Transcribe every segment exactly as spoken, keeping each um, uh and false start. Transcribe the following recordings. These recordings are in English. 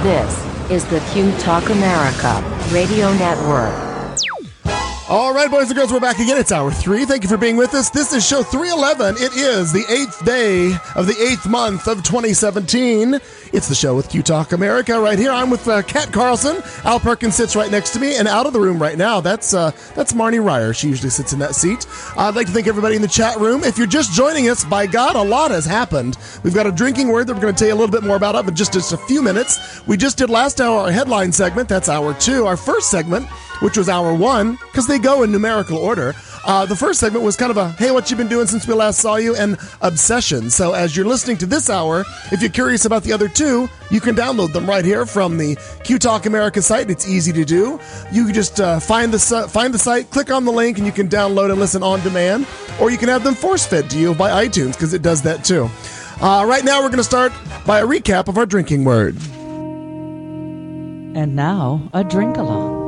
This is the Q Talk America Radio Network. All right, boys and girls, we're back again. It's hour three. Thank you for being with us. This is show three eleven. It is the eighth day of the eighth month of twenty seventeen. It's the show with Q Talk America right here. I'm with uh, Kat Carlson. Al Perkins sits right next to me, and out of the room right now, that's uh, that's Marnie Ryer. She usually sits in that seat. Uh, I'd like to thank everybody in the chat room. If you're just joining us, by God, a lot has happened. We've got a drinking word that we're going to tell you a little bit more about up in just, just a few minutes. We just did last hour our headline segment. That's hour two. Our first segment, which was hour one, because they go in numerical order. Uh, the first segment was kind of a, hey, what you been doing since we last saw you, and obsession. So as you're listening to this hour, if you're curious about the other two, you can download them right here from the Q Talk America site. It's easy to do. You can just uh, find the uh, find the site, click on the link, and you can download and listen on demand. Or you can have them force-fed to you by iTunes, because it does that too. Uh, right now, we're going to start by a recap of our drinking word. And now, a drink-along.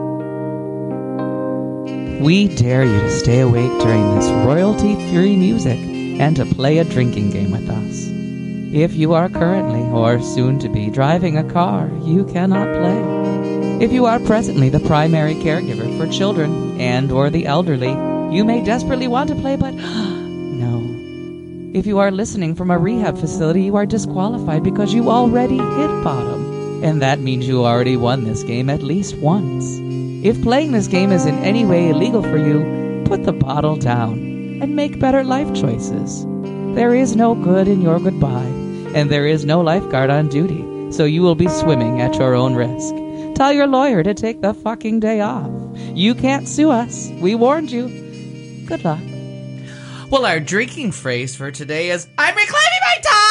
We dare you to stay awake during this royalty-free music and to play a drinking game with us. If you are currently or soon to be driving a car, you cannot play. If you are presently the primary caregiver for children and or the elderly, you may desperately want to play, but no. If you are listening from a rehab facility, you are disqualified because you already hit bottom. And that means you already won this game at least once. If playing this game is in any way illegal for you, put the bottle down and make better life choices. There is no good in your goodbye, and there is no lifeguard on duty, so you will be swimming at your own risk. Tell your lawyer to take the fucking day off. You can't sue us. We warned you. Good luck. Well, our drinking phrase for today is, I'm reclaiming my time!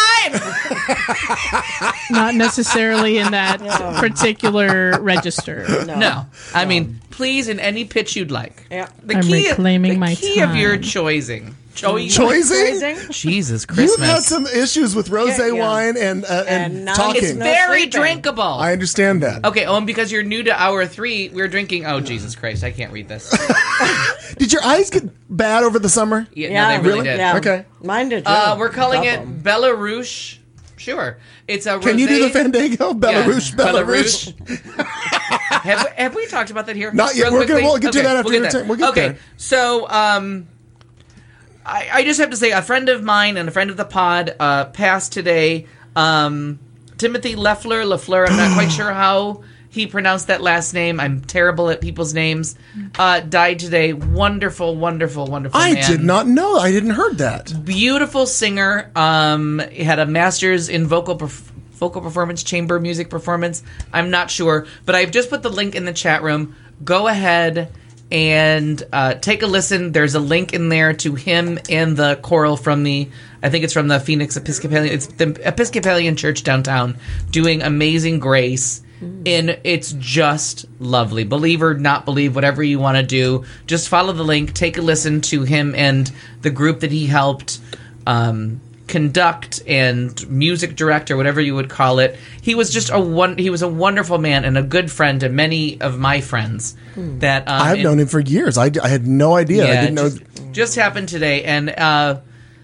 Not necessarily in that no. particular register. No. no. I no. mean, please, in any pitch you'd like. Yeah. The I'm key, reclaiming the my key time. of your choising. Choising? Choising? Jesus Christmas. You've had some issues with rosé yeah, yeah. wine and uh, and, and talking. It's very no drinkable. I understand that. Okay, oh, and because you're new to hour three, we're drinking... Oh, Jesus Christ, I can't read this. Did your eyes get bad over the summer? Yeah, yeah no, they really, really did. Yeah. Okay. Mine did too. Uh, we're calling it Belarus. Sure. It's a rosé. Can you do the Fandango? Belarus, yeah. Belarus. Belarus. have, have we talked about that here? Not yet. We're gonna, we'll get okay, to that after we'll your turn. We'll get okay, there. so... um. I, I just have to say, a friend of mine and a friend of the pod uh, passed today. Um, Timothy Leffler, Leffler, I'm not quite sure how he pronounced that last name. I'm terrible at people's names. Uh, died today. Wonderful, wonderful, wonderful I man. did not know. I didn't heard that. Beautiful singer. Um, he had a master's in vocal perf- vocal performance, chamber music performance. I'm not sure. But I've just put the link in the chat room. Go ahead and uh, take a listen. There's a link in there to him and the choral from the, I think it's from the Phoenix Episcopalian, it's the Episcopalian Church downtown, doing Amazing Grace. Mm. And it's just lovely. Believe or not believe, whatever you want to do, just follow the link, take a listen to him and the group that he helped um, conduct and music direct, or whatever you would call it. He was just a one. He was a wonderful man and a good friend to many of my friends. Hmm. That um, I've known him for years. I, I had no idea. Yeah, I didn't just, know. Just happened today, and uh,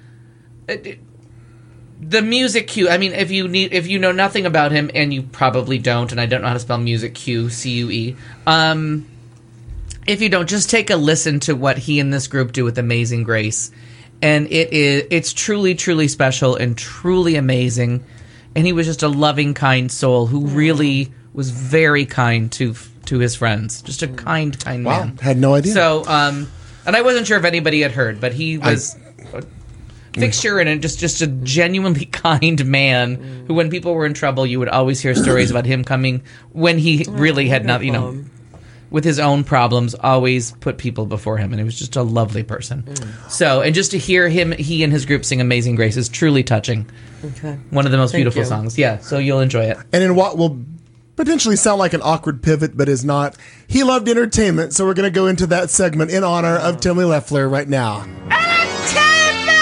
it, it, the music cue. I mean, if you need, if you know nothing about him, and you probably don't, and I don't know how to spell music cue, C U E. Um, if you don't, just take a listen to what he and this group do with Amazing Grace. And it is, it's truly, truly special and truly amazing. And he was just a loving, kind soul who really was very kind to to his friends. Just a kind, kind wow. man. Had no idea. So, um, and I wasn't sure if anybody had heard, but he was I, a fixture and just, just a genuinely kind man who, when people were in trouble, you would always hear stories about him coming when he really had not, you know, with his own problems, always put people before him, and he was just a lovely person. Mm. So, and just to hear him, he and his group sing Amazing Grace is truly touching. Okay. One of the most Thank beautiful you. songs. Yeah, so you'll enjoy it. And in what will potentially sound like an awkward pivot, but is not, he loved entertainment, so we're going to go into that segment in honor of Timmy Leffler right now. Entertainment!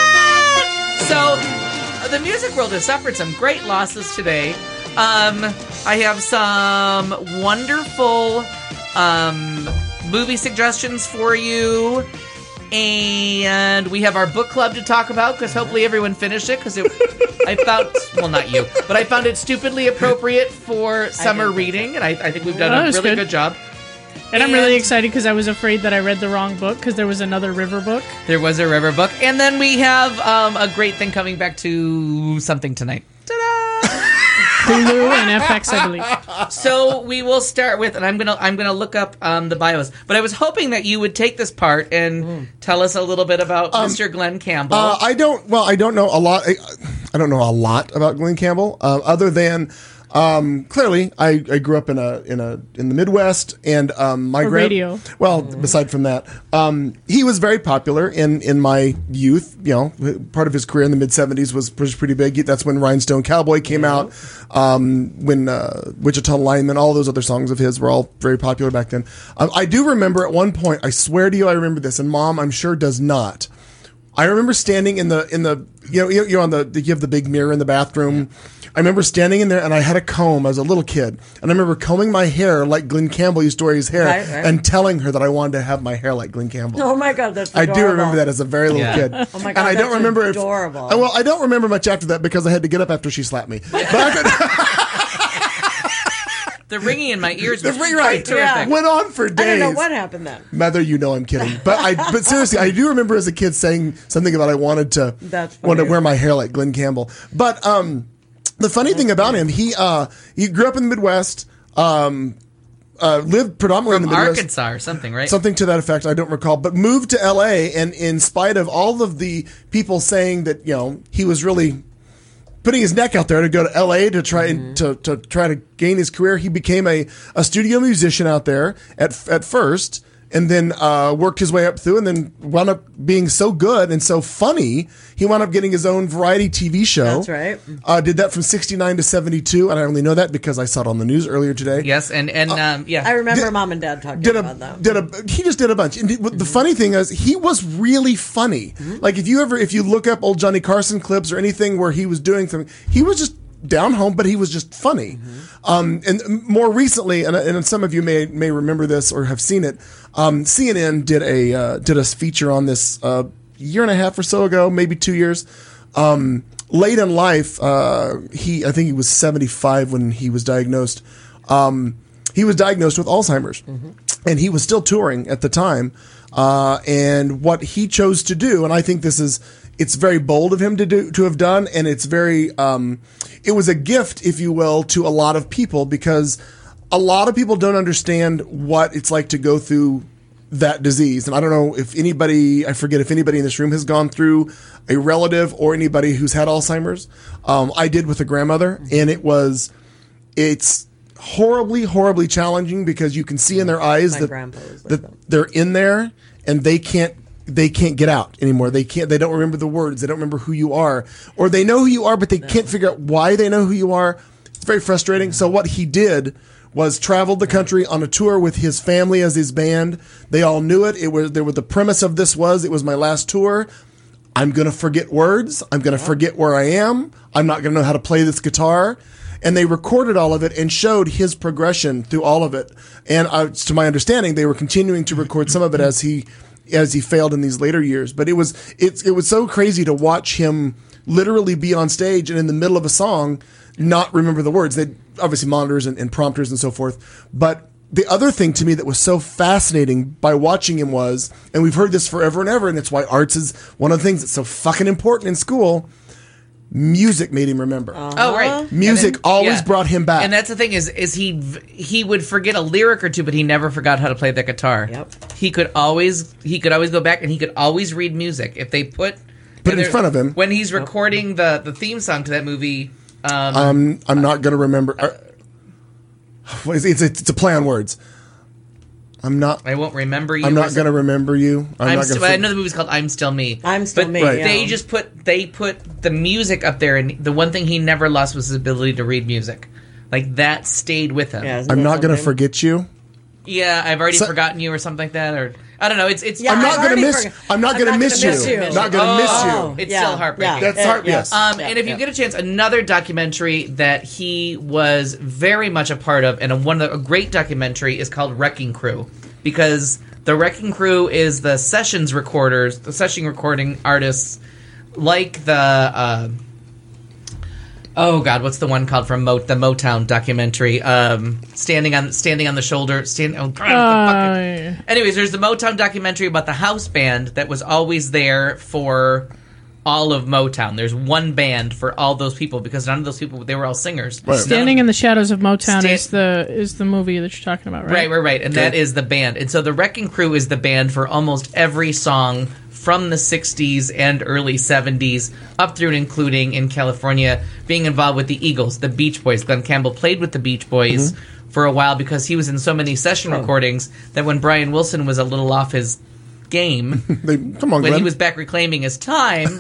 So, the music world has suffered some great losses today. Um, I have some wonderful... Um, movie suggestions for you. And we have our book club to talk about because hopefully everyone finished it because I found, well, not you, but I found it stupidly appropriate for summer reading, and I, I think we've done Oh, a that's really good. good job. And I'm really excited because I was afraid that I read the wrong book because there was another river book. There was a river book, and then we have um, a great thing coming back to something tonight. Ta-da! Hulu and F X, I believe. So we will start with, and I'm gonna I'm gonna look up um, the bios. But I was hoping that you would take this part and mm. tell us a little bit about um, Mister Glenn Campbell. Uh, I don't. Well, I don't know a lot. I, I don't know a lot about Glenn Campbell, uh, other than um, clearly I, I grew up in a in a in the Midwest, and um, my A grand. radio. Well, mm. aside from that, um, he was very popular in in my youth. You know, part of his career in the mid seventies was pretty big. That's when Rhinestone Cowboy came yeah. out. Um, when uh, Wichita Lineman, all those other songs of his were all very popular back then. Um, I do remember at one point, I swear to you, I remember this, and Mom, I'm sure, does not. I remember standing in the in the you know you're on the you have the big mirror in the bathroom. I remember standing in there, and I had a comb as a little kid, and I remember combing my hair like Glenn Campbell used to wear his hair, right, right. and telling her that I wanted to have my hair like Glenn Campbell. Oh my God, that's adorable. I do remember that as a very little yeah. kid. Oh my God, and I that's don't remember adorable. If, well, I don't remember much after that because I had to get up after she slapped me. But I could, the ringing in my ears was the ring, quite right, terrific. Yeah. Went on for days. I don't know what happened then. Mother, you know I'm kidding, but I. But seriously, I do remember as a kid saying something about I wanted to That's want to funny. wear my hair like Glenn Campbell. But um, the funny thing about him, he uh, he grew up in the Midwest. Um, uh, lived predominantly From in the Midwest. Arkansas or something, right? Something to that effect, I don't recall, but moved to L A, and in spite of all of the people saying that, you know, he was really putting his neck out there to go to L A to try mm-hmm. to, to try to gain his career, he became a, a studio musician out there at at first, and then uh, worked his way up through, and then wound up being so good and so funny, he wound up getting his own variety T V show. That's right. Uh, did that from sixty-nine to seventy-two, and I only know that because I saw it on the news earlier today. Yes, and, and um, yeah. I remember Did- Mom and Dad talking did about a, that. did a he just did a bunch. And the, the funny thing is, he was really funny. Mm-hmm. Like if you ever if you look up old Johnny Carson clips or anything where he was doing something, he was just down home, but he was just funny. Mm-hmm. Um, and more recently, and, and some of you may may remember this or have seen it. Um, C N N did a uh, did a feature on this uh, year and a half or so ago, maybe two years. Um, late in life, uh, he I think he was seventy-five when he was diagnosed. Um, he was diagnosed with Alzheimer's, mm-hmm. and he was still touring at the time. Uh, and what he chose to do, and I think this is, it's very bold of him to do, to have done, and it's very, um, it was a gift, if you will, to a lot of people, because a lot of people don't understand what it's like to go through that disease. And I don't know if anybody, I forget if anybody in this room has gone through a relative or anybody who's had Alzheimer's. Um, I did with a grandmother, and it was, it's horribly, horribly challenging because you can see in their eyes My that, grandpa was like that that. they're in there and they can't, they can't get out anymore. They can't, they don't remember the words. They don't remember who you are, or they know who you are, but they can't figure out why they know who you are. It's very frustrating. So what he did was traveled the country on a tour with his family as his band. They all knew it. It was, there was the premise of this was, it was my last tour. I'm going to forget words. I'm going to forget where I am. I'm not going to know how to play this guitar. And they recorded all of it and showed his progression through all of it. And uh, to my understanding, they were continuing to record some of it as he as he failed in these later years. But it was it, it was so crazy to watch him literally be on stage and in the middle of a song not remember the words. They obviously monitors and, and prompters and so forth. But the other thing to me that was so fascinating by watching him was, and we've heard this forever and ever, and it's why arts is one of the things that's so fucking important in school. Music made him remember. Oh, right. Music then- always yeah. brought him back. And that's the thing is, is he he would forget a lyric or two, but he never forgot how to play the guitar. Yep. He could always he could always go back and he could always read music if they put Put it in front of him. when he's recording the the theme song to that movie. Um, Um, I'm not going to remember. Uh, what is it? It's, a, it's a play on words. I'm not. I won't remember you. I'm or not going to something. remember you. I'm, I'm not st- going I know the movie's called I'm Still Me. I'm Still but Me, Right. yeah. They just put they put the music up there, and the one thing he never lost was his ability to read music. Like that stayed with him. Yeah, isn't I'm that not going to something? forget you. Yeah, I've already So- forgotten you or something like that, or I don't know. It's it's. Yeah, I'm not I've going to already miss. forgot- I'm not I'm going to not miss gonna you. miss you. Not going to Oh. miss you. It's Yeah, still heartbreaking. yeah. That's heart. Yeah. Yes. Um, Yeah, and if you yeah. get a chance, another documentary that he was very much a part of, and a, one of the, a great documentary is called Wrecking Crew, because The Wrecking Crew is the sessions recorders, the session recording artists, like the uh, oh god, what's the one called from Mo- the Motown documentary? Um, standing on standing on the shoulder, stand. Oh god, Uh, the fucking. Anyways, there's the Motown documentary about the house band that was always there for all of Motown. There's one band for all those people because none of those people, they were all singers. Right. Standing in the Shadows of Motown Sta- is the is the movie that you're talking about, right? Right, right, right. And that is the band. And so the Wrecking Crew is the band for almost every song from the sixties and early seventies, up through and including in California, being involved with the Eagles, the Beach Boys. Glenn Campbell played with the Beach Boys mm-hmm. for a while because he was in so many session oh. recordings that when Brian Wilson was a little off his game, they, come on, when Glenn. he was back reclaiming his time,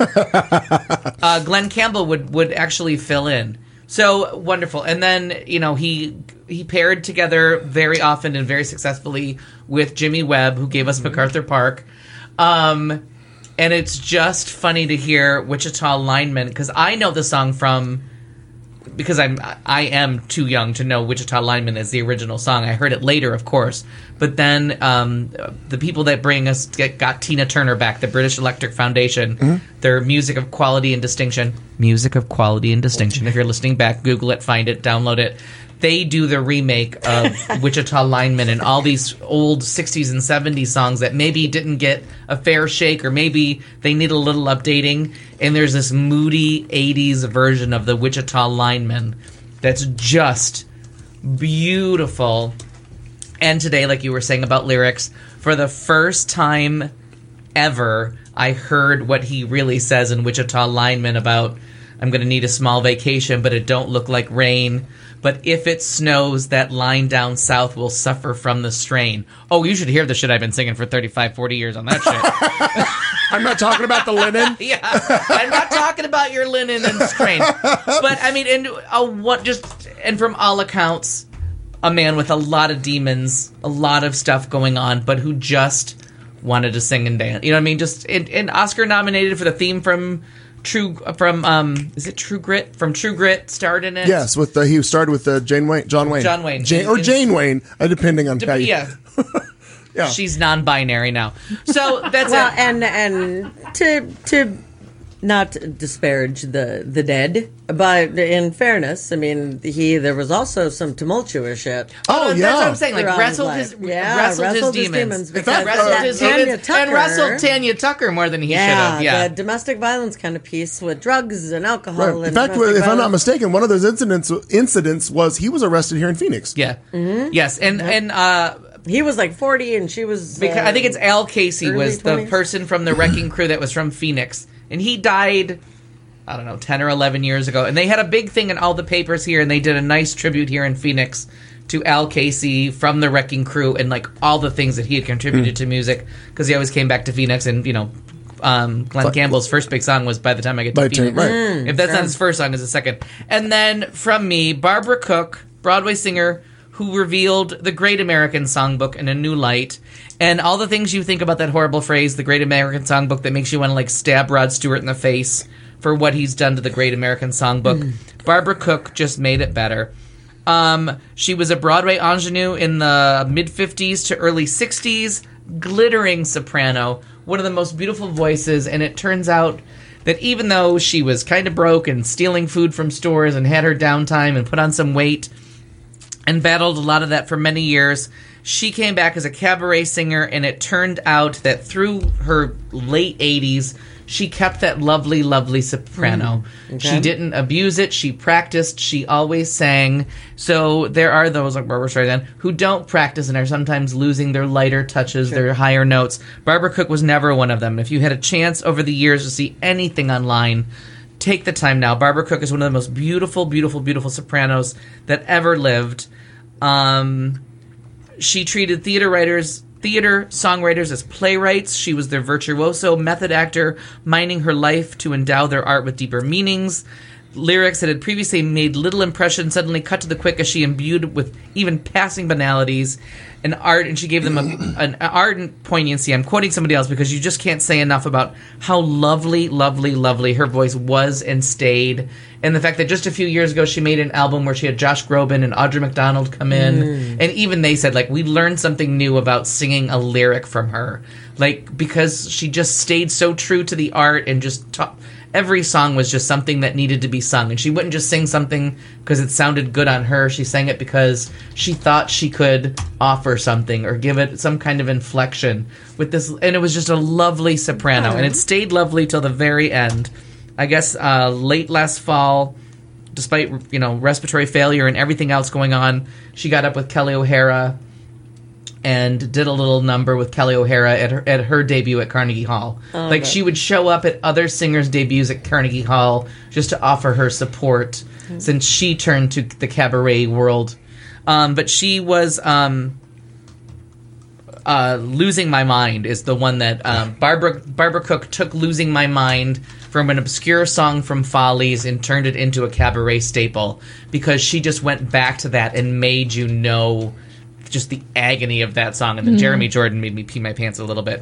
uh, Glenn Campbell would, would actually fill in. So wonderful. And then, you know, he he paired together very often and very successfully with Jimmy Webb, who gave us mm-hmm. MacArthur Park. Um, and it's just funny to hear Wichita Lineman, because I know the song from... because I'm I am too young to know Wichita Lineman as the original song. I heard it later, of course. But then um, the people that bring us get, got Tina Turner back, the British Electric Foundation, mm-hmm. their Music of Quality and Distinction. Music of Quality and Distinction. If you're listening back, Google it, find it, download it. They do the remake of Wichita Lineman and all these old sixties and seventies songs that maybe didn't get a fair shake or maybe they need a little updating. And there's this moody eighties version of the Wichita Lineman that's just beautiful. And today, like you were saying about lyrics, for the first time ever, I heard what he really says in Wichita Lineman about, I'm going to need a small vacation, but it don't look like rain. But if it snows, that line down south will suffer from the strain. Oh, you should hear the shit I've been singing for thirty-five, forty years on that shit. I'm not talking about the linen. Yeah, I'm not talking about your linen and strain. But, I mean, and uh, what just, and from all accounts, a man with a lot of demons, a lot of stuff going on, but who just wanted to sing and dance. You know what I mean? Just, and, and Oscar nominated for the theme from... True from um is it True Grit from True Grit starred in it? Yes, with the, he started with uh, Jane Wayne, John Wayne, John Wayne, Jane, or Jane Wayne, uh, depending on De- how you. Yeah, yeah. She's non-binary now, so that's well, it. and and to to not disparage the the dead, but in fairness, I mean, he there was also some tumultuous shit. Oh, oh yeah, that's what I'm saying. Like Around wrestled his his, life. Yeah, wrestled, wrestled his his demons, demons In fact, because wrestled uh, his Tanya demons, Tucker- and wrestled Tanya Tucker more than he should Yeah, have. Yeah, the domestic violence kind of piece with drugs and alcohol. Right. And In fact, domestic if I'm not violence. mistaken, one of those incidents incidents was he was arrested here in Phoenix. yeah, yes, and and uh, he was like forty and she was. because uh, I think it's Al Casey early was the twenties. person from the Wrecking Crew that was from Phoenix, and he died. I don't know, ten or eleven years ago. And they had a big thing in all the papers here, and they did a nice tribute here in Phoenix to Al Casey from the Wrecking Crew and, like, all the things that he had contributed mm. to music, because he always came back to Phoenix, and, you know, um, Glenn but, Campbell's first big song was By the Time I Get to By Phoenix. Time, right. Mm, if that's sure. not his first song, it's the second. And then, from me, Barbara Cook, Broadway singer, who revealed the Great American Songbook in a new light, and all the things you think about that horrible phrase, the Great American Songbook, that makes you want to, like, stab Rod Stewart in the face for what he's done to the Great American Songbook. Mm. Barbara Cook just made it better. Um, she was a Broadway ingenue in the mid-fifties to early sixties, glittering soprano, one of the most beautiful voices, and it turns out that even though she was kind of broke and stealing food from stores and had her downtime and put on some weight and battled a lot of that for many years, she came back as a cabaret singer, and it turned out that through her late eighties, she kept that lovely, lovely soprano. Mm, okay. She didn't abuse it. She practiced. She always sang. So there are those, like Barbara Streisand, who don't practice and are sometimes losing their lighter touches, sure. their higher notes. Barbara Cook was never one of them. If you had a chance over the years to see anything online, take the time now. Barbara Cook is one of the most beautiful, beautiful, beautiful sopranos that ever lived. Um, she treated theater writers... theater songwriters as playwrights. She was their virtuoso method actor, mining her life to endow their art with deeper meanings. lyrics that had previously made little impression suddenly cut to the quick as she imbued with even passing banalities and art, and she gave them a, an ardent poignancy. I'm quoting somebody else because you just can't say enough about how lovely, lovely, lovely her voice was and stayed, and the fact that just a few years ago she made an album where she had Josh Groban and Audra McDonald come in, mm. and even they said, like, we learned something new about singing a lyric from her, like, because she just stayed so true to the art and just ta- every song was just something that needed to be sung. And she wouldn't just sing something because it sounded good on her. She sang it because she thought she could offer something or give it some kind of inflection with this. And it was just a lovely soprano. And it stayed lovely till the very end. I guess uh, late last fall, despite, you know, respiratory failure and everything else going on, she got up with Kelly O'Hara and did a little number with Kelly O'Hara at her, at her debut at Carnegie Hall. Oh, like, okay. She would show up at other singers' debuts at Carnegie Hall just to offer her support mm-hmm. since she turned to the cabaret world. Um, but she was... Um, uh, Losing My Mind is the one that um, Barbara, Barbara Cook took Losing My Mind from an obscure song from Follies and turned it into a cabaret staple because she just went back to that and made you know... just the agony of that song, and then mm. Jeremy Jordan made me pee my pants a little bit.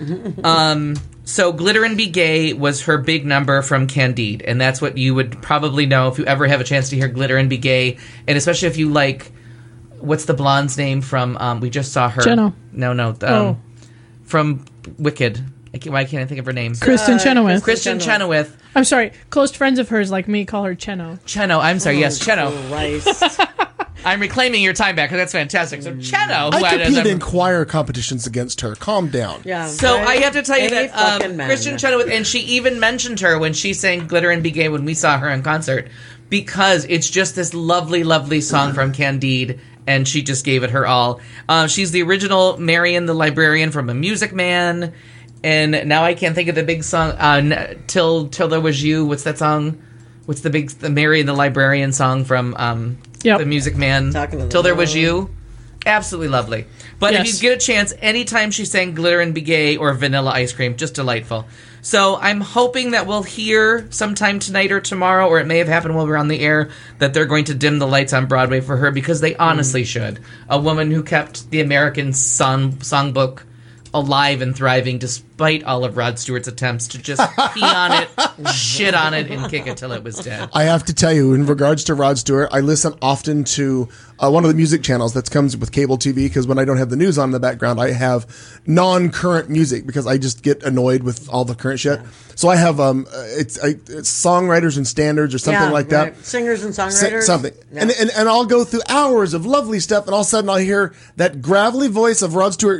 um, so Glitter and Be Gay was her big number from Candide, and that's what you would probably know if you ever have a chance to hear Glitter and Be Gay, and especially if you like, what's the blonde's name from, um, we just saw her. Jenna. No, no. Um, oh. From Wicked. I can't, why can't I think of her name? Kristen uh, Chenoweth. Kristen Chenoweth. I'm sorry, close friends of hers like me call her Cheno. Cheno, I'm sorry, oh, yes, Cheno. Christ. I'm reclaiming your time back because that's fantastic. So Cheno, who I compete in choir competitions against her. Calm down. Yeah. So right? I have to tell you Any that um, men. Kristen Chenoweth, and she even mentioned her when she sang "Glitter and Be Gay" when we saw her in concert, because it's just this lovely, lovely song from Candide, and she just gave it her all. Uh, she's the original Marion the librarian from A Music Man, and now I can't think of the big song. Uh, Till Till There Was You. What's that song? What's the big the Marion the librarian song from? Um, Yep. The Music Man, Till There Was You. Absolutely lovely. But yes. If you get a chance, anytime she sang Glitter and Be Gay or Vanilla Ice Cream, just delightful. So I'm hoping that we'll hear sometime tonight or tomorrow, or it may have happened while we're on the air, that they're going to dim the lights on Broadway for her, because they honestly mm. should. A woman who kept the American song songbook alive and thriving despite all of Rod Stewart's attempts to just pee on it, shit on it, and kick it till it was dead. I have to tell you, in regards to Rod Stewart, I listen often to uh, one of the music channels that comes with cable T V, because when I don't have the news on in the background, I have non-current music because I just get annoyed with all the current shit. So I have um, it's, I, it's songwriters and standards or something yeah, like right. that. Singers and songwriters. S- something. Yeah. And, and and I'll go through hours of lovely stuff, and all of a sudden I'll hear that gravelly voice of Rod Stewart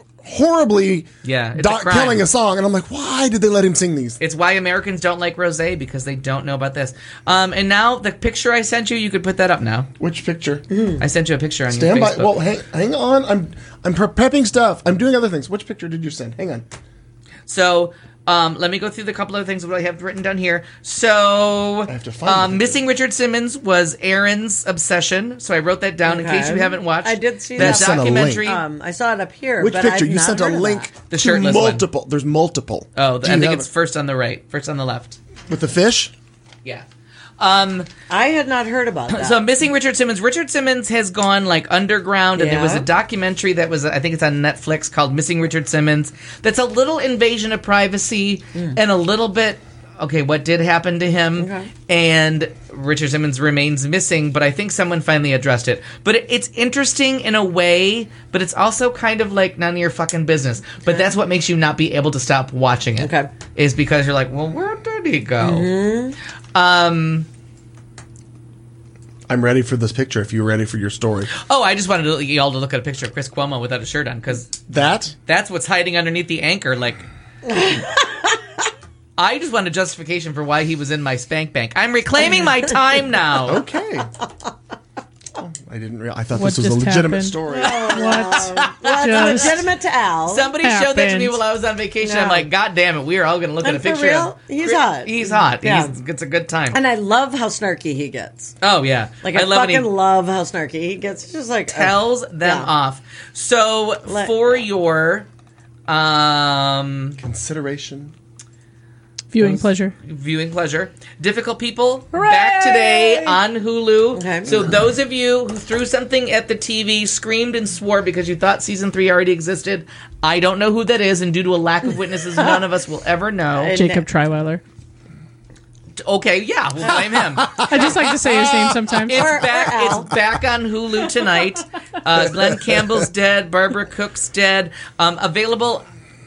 horribly yeah, it's do- a crime. killing a song, and I'm like, why did they let him sing these? It's why Americans don't like rosé, because they don't know about this. Um, and now the picture I sent you, you could put that up now. Which picture? Mm. I sent you a picture on Stand your by. Facebook. Well, hang, hang on. I'm I'm pre- prepping stuff. I'm doing other things. Which picture did you send? Hang on. So. Um, let me go through the couple of things that I have written down here. So, I have to find um, Missing Richard Simmons was Aaron's obsession. So I wrote that down okay. in case you haven't watched. I did see that that documentary. Um, I saw it up here. Which but picture? I've You not sent a heard of link. that. The to shirtless multiple. One. There's multiple. Oh, Do I think have it's first on the right, first on the left. With the fish. Yeah. Um, I had not heard about that. So, Missing Richard Simmons. Richard Simmons has gone, like, underground, and yeah. there was a documentary that was, I think it's on Netflix, called Missing Richard Simmons. That's a little invasion of privacy mm. and a little bit, okay, what did happen to him? Okay. And Richard Simmons remains missing, but I think someone finally addressed it. But it, it's interesting in a way, but it's also kind of like none of your fucking business. But that's what makes you not be able to stop watching it. Okay. Is because you're like, well, where did he go? Mm-hmm. Um... I'm ready for this picture if you're ready for your story. Oh, I just wanted to, you all to look at a picture of Chris Cuomo without a shirt on, because that? That's what's hiding underneath the anchor. Like, I just wanted justification for why he was in my spank bank. I'm reclaiming my time now. Okay. Oh, I didn't realize. I thought What this was a just legitimate happened? story. What? Well, it's Just legitimate to Al. Somebody showed that to me happened. while I was on vacation. No. I'm like, God damn it, we are all going to look And at a for picture. real? of He's Chris- hot. He's hot. Yeah. He's, it's a good time. And I love how snarky he gets. Oh, yeah. Like, I, I love when fucking he love how snarky he gets. He's just like... tells uh, them yeah. off. So, Let- for your... Um, Consideration. Viewing Those- pleasure. Viewing pleasure. Difficult People, Hooray! back today on Hulu. Okay. So those of you who threw something at the T V, screamed and swore because you thought season three already existed, I don't know who that is, and due to a lack of witnesses, none of us will ever know. Jacob Triweiler. Okay, yeah, we'll blame him. I just like to say his name sometimes. It's Or- back. or Al. It's back on Hulu tonight. Uh, Glenn Campbell's dead. Barbara Cook's dead. Um, available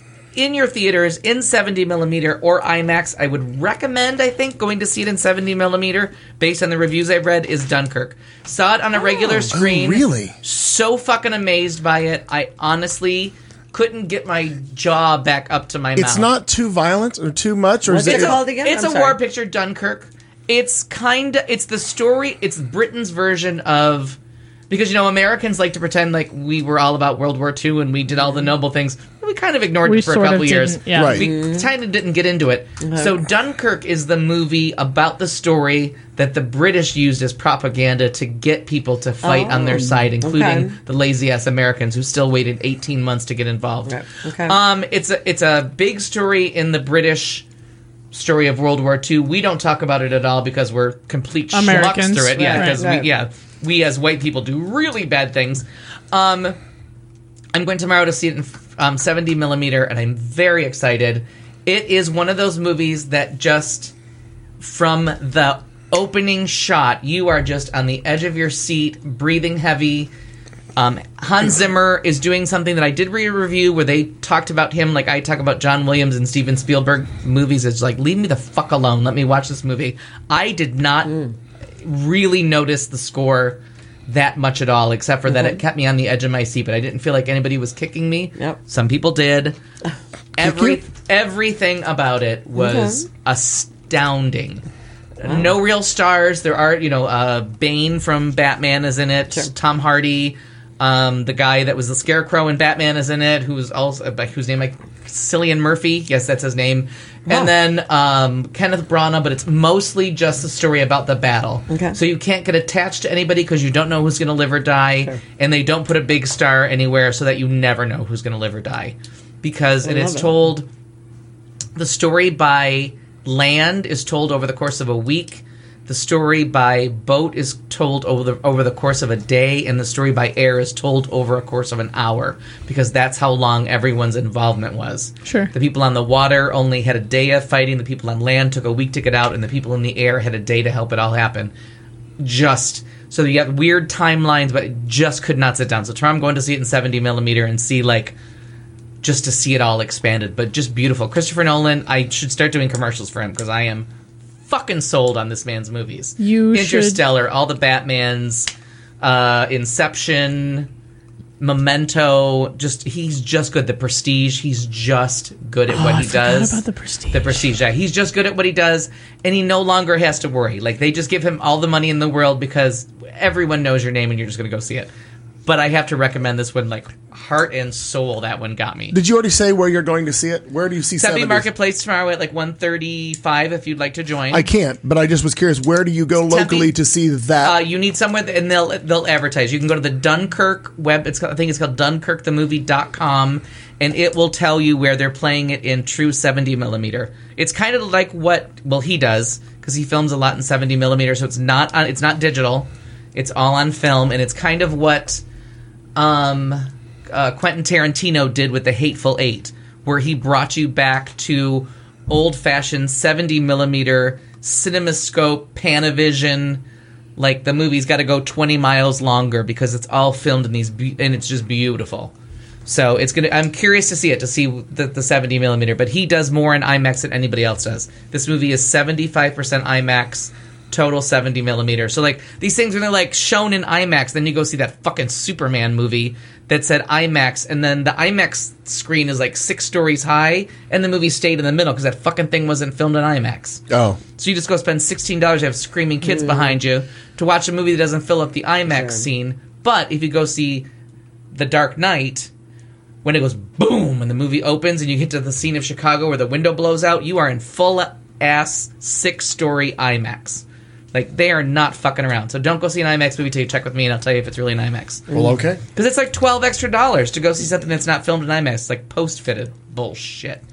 in your theaters in seventy millimeter or IMAX. I would recommend, I think, going to see it in seventy millimeter based on the reviews I've read, is Dunkirk. Saw it on a regular screen. Oh, really? So fucking amazed by it. I honestly couldn't get my jaw back up to my mouth. It's not too violent or too much, or What's is it it? called again? It's I'm a sorry. war picture, Dunkirk. It's kind of, it's the story, it's Britain's version of, because, you know, Americans like to pretend like we were all about World War Two and we did all the noble things. We kind of ignored We it for a sort of couple years. didn't, yeah. Right. We kind of didn't get into it. So Dunkirk is the movie about the story that the British used as propaganda to get people to fight on their side, including okay. the lazy-ass Americans who still waited eighteen months to get involved. Right, okay. Um, it's a, it's a big story in the British story of World War Two. We don't talk about it at all because we're complete schmucks Americans, through it. Yeah, right. because Right. we yeah we as white people do really bad things. Um, I'm going tomorrow to see it in um, seventy millimeter, and I'm very excited. It is one of those movies that just from the opening shot, you are just on the edge of your seat, breathing heavy. Um, Hans Zimmer is doing something that I did read a review where they talked about him like I talk about John Williams and Steven Spielberg movies. It's like, leave me the fuck alone. Let me watch this movie. I did not really notice the score that much at all, except for that it kept me on the edge of my seat, but I didn't feel like anybody was kicking me. Yep. Some people did. Every you? Everything about it was astounding. No real stars. There are, you know, uh, Bane from Batman is in it. Tom Hardy, um, the guy that was the Scarecrow in Batman is in it. Who's also uh, whose name like Cillian Murphy. Yes, that's his name. And then um, Kenneth Branagh. But it's mostly just a story about the battle. Okay. So you can't get attached to anybody because you don't know who's going to live or die, Sure. and they don't put a big star anywhere so that you never know who's going to live or die. Because and it's love it. told the story by land is told over the course of a week. The story by boat is told over the over the course of a day, and the story by air is told over a course of an hour, because that's how long everyone's involvement was. Sure. The people on the water only had a day of fighting, the people on land took a week to get out, and the people in the air had a day to help it all happen. Just so you got weird timelines, but it just could not sit down. So tomorrow I'm going to see it in seventy millimeter and see like just to see it all expanded, but just beautiful. Christopher Nolan, I should start doing commercials for him because I am fucking sold on this man's movies. You should- Interstellar, all the Batmans, uh, Inception, Memento, just he's just good. The Prestige, he's just good at what Oh, I he forgot does. about The Prestige. The Prestige, yeah, he's just good at what he does, and he no longer has to worry. Like they just give him all the money in the world because everyone knows your name and you're just going to go see it. But I have to recommend this one, like heart and soul. That one got me. Did you already say where you're going to see it? Where do you see seventy seventies? Marketplace tomorrow at like one thirty-five if you'd like to join. I can't, but I just was curious. Where do you go locally Tempe. to see that? Uh, you need somewhere, th- and they'll they'll advertise. You can go to the Dunkirk web. It's called, I think it's called Dunkirk the movie dot com, and it will tell you where they're playing it in true seventy millimeter. It's kind of like what well he does because he films a lot in seventy millimeter, so it's not on, it's not digital. It's all on film, and it's kind of what um, uh, Quentin Tarantino did with The Hateful Eight, where he brought you back to old-fashioned seventy millimeter CinemaScope, Panavision. Like the movie's got to go twenty miles longer because it's all filmed in these, be- and it's just beautiful. So it's gonna. I'm curious to see it to see the, the seventy millimeter, but he does more in IMAX than anybody else does. This movie is seventy-five percent IMAX. Total seventy millimeter. So like these things when they're like shown in IMAX, then you go see that fucking Superman movie that said IMAX, and then the IMAX screen is like six stories high, and the movie stayed in the middle because that fucking thing wasn't filmed in IMAX. oh, So you just go spend sixteen dollars to have screaming kids behind you to watch a movie that doesn't fill up the IMAX Sure. scene. But if you go see The Dark Knight, when it goes boom and the movie opens and you get to the scene of Chicago where the window blows out, you are in full ass six story IMAX. Like, they are not fucking around. So don't go see an IMAX movie till you check with me, and I'll tell you if it's really an IMAX. well, okay. Because it's like twelve extra dollars to go see something that's not filmed in IMAX. It's like post-fitted bullshit.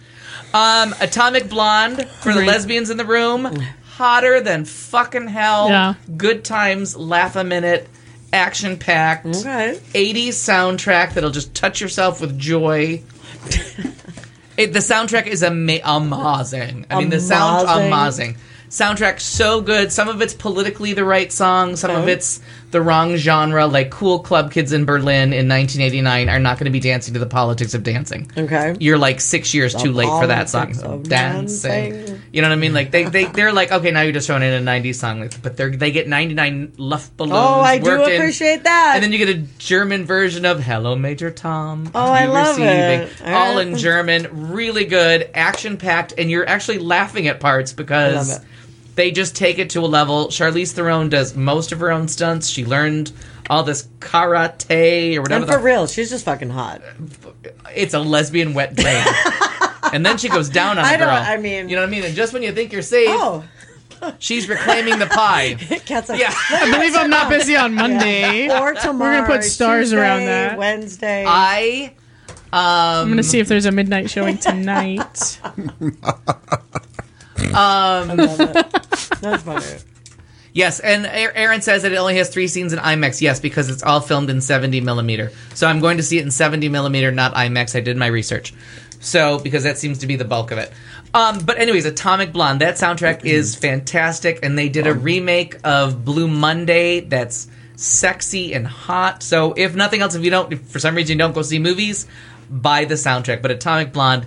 Um, Atomic Blonde for the Great. lesbians in the room. Hotter than fucking hell. Yeah. Good times, laugh a minute, action packed. Okay. eighties soundtrack that'll just touch yourself with joy. It, the soundtrack is ama- amazing. I mean, the sound Amazing. amazing. Soundtrack so good. Some of it's politically the right song. Some of Okay. it's the wrong genre. Like cool club kids in Berlin in nineteen eighty-nine are not going to be dancing to the politics of dancing. Okay. You're like six years too late for that song. politics of Dancing. dancing. You know what I mean? Like they they they're like, okay, now you're just throwing in a nineties song, like, but they they get ninety-nine Luft balloons. Oh, I do worked in, appreciate that. and then you get a German version of "Hello, Major Tom." Oh, I You love it. All in Alright. German, really good, action packed, and you're actually laughing at parts because Love it. they just take it to a level. Charlize Theron does most of her own stunts. She learned all this karate or whatever. and for the real, she's just fucking hot. It's a lesbian wet dream. And then she goes down on I a girl. don't- I mean- you know what I mean? And just when you think you're safe, Oh, she's reclaiming the pie. Cat's like, Yeah. I believe I'm not busy on Monday. or tomorrow. put stars Tuesday, around that. Wednesday. I, um, I'm gonna see if there's a midnight showing tonight. That's funny. yes, and A- Aaron says that it only has three scenes in IMAX. Yes, because it's all filmed in seventy millimeter. So I'm going to see it in seventy millimeter, not IMAX. I did my research. So, because that seems to be the bulk of it. Um, but anyways, Atomic Blonde, that soundtrack is fantastic, and they did a remake of Blue Monday that's sexy and hot. So, if nothing else, if you don't, if for some reason you don't go see movies, buy the soundtrack. But Atomic Blonde,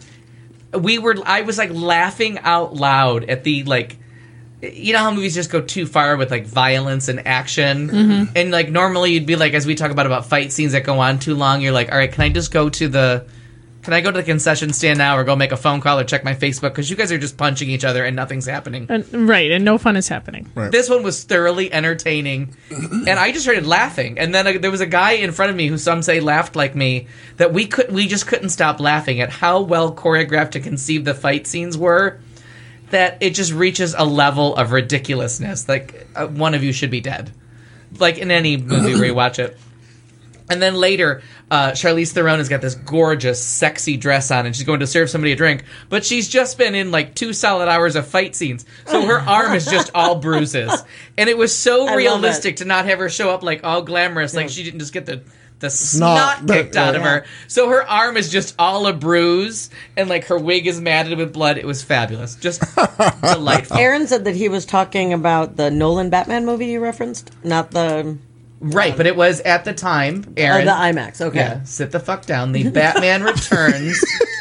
we were, I was like laughing out loud at the like, you know how movies just go too far with like violence and action, Mm-hmm. and like normally you'd be like, as we talk about about fight scenes that go on too long, you're like, all right, can I just go to the Can I go to the concession stand now or go make a phone call or check my Facebook? Because you guys are just punching each other and nothing's happening. And, right, and no fun is happening. This one was thoroughly entertaining. And I just started laughing. And then uh, there was a guy in front of me who some say laughed like me, that we could we just couldn't stop laughing at how well choreographed and conceived the fight scenes were, that it just reaches a level of ridiculousness. Like, uh, one of you should be dead. Like in any movie where you watch it. And then later, uh, Charlize Theron has got this gorgeous, sexy dress on, and she's going to serve somebody a drink. But she's just been in like two solid hours of fight scenes, so her arm is just all bruises. And it was so love realistic it. to not have her show up like all glamorous, like she didn't just get the the Snot, snot kicked but- out of yeah. her. So her arm is just all a bruise, and like her wig is matted with blood. It was fabulous, just delightful. Aaron said that he was talking about the Nolan Batman movie you referenced, not the Right, but it was at the time, uh, Aaron. the IMAX. Okay. Yeah, sit the fuck down. The Batman Returns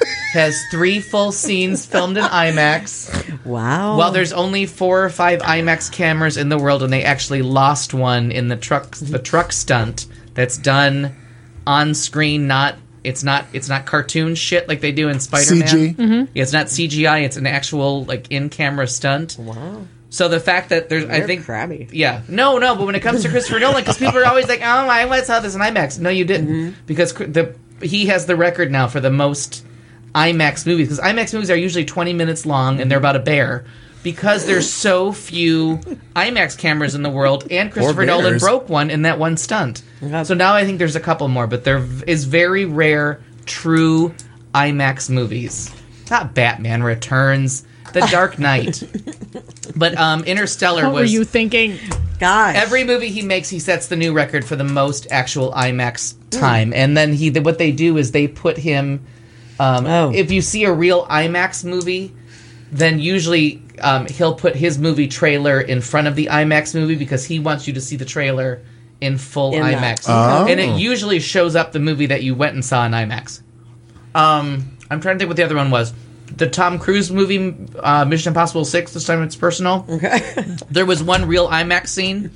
has three full scenes filmed in IMAX. Wow. While there's only four or five IMAX cameras in the world, and they actually lost one in the truck the truck stunt that's done on screen. Not it's not it's not cartoon shit like they do in Spider-Man. C G. Yeah, it's not C G I. It's an actual like in camera stunt. Wow. So the fact that there's, I You're think, crabby. yeah, no, no. But when it comes to Christopher Nolan, because people are always like, "Oh, I went saw this in IMAX." No, you didn't, Mm-hmm. because cr- the he has the record now for the most IMAX movies. Because IMAX movies are usually twenty minutes long, and they're about a bear. Because there's so few IMAX cameras in the world, and Christopher Nolan bears. broke one in that one stunt. Okay. So now I think there's a couple more, but there v- is very rare true IMAX movies. Not Batman Returns, The Dark Knight. But um, Interstellar What was were you thinking? Gosh. every movie he makes. He sets the new record for the most actual IMAX time, and then he what they do is they put him. Um, Oh. If you see a real IMAX movie, then usually um, he'll put his movie trailer in front of the IMAX movie because he wants you to see the trailer in full In that. IMAX, Oh. and it usually shows up the movie that you went and saw in IMAX. Um, I'm trying to think what the other one was. The Tom Cruise movie, uh, Mission Impossible six, this time it's personal. Okay. There was one real IMAX scene,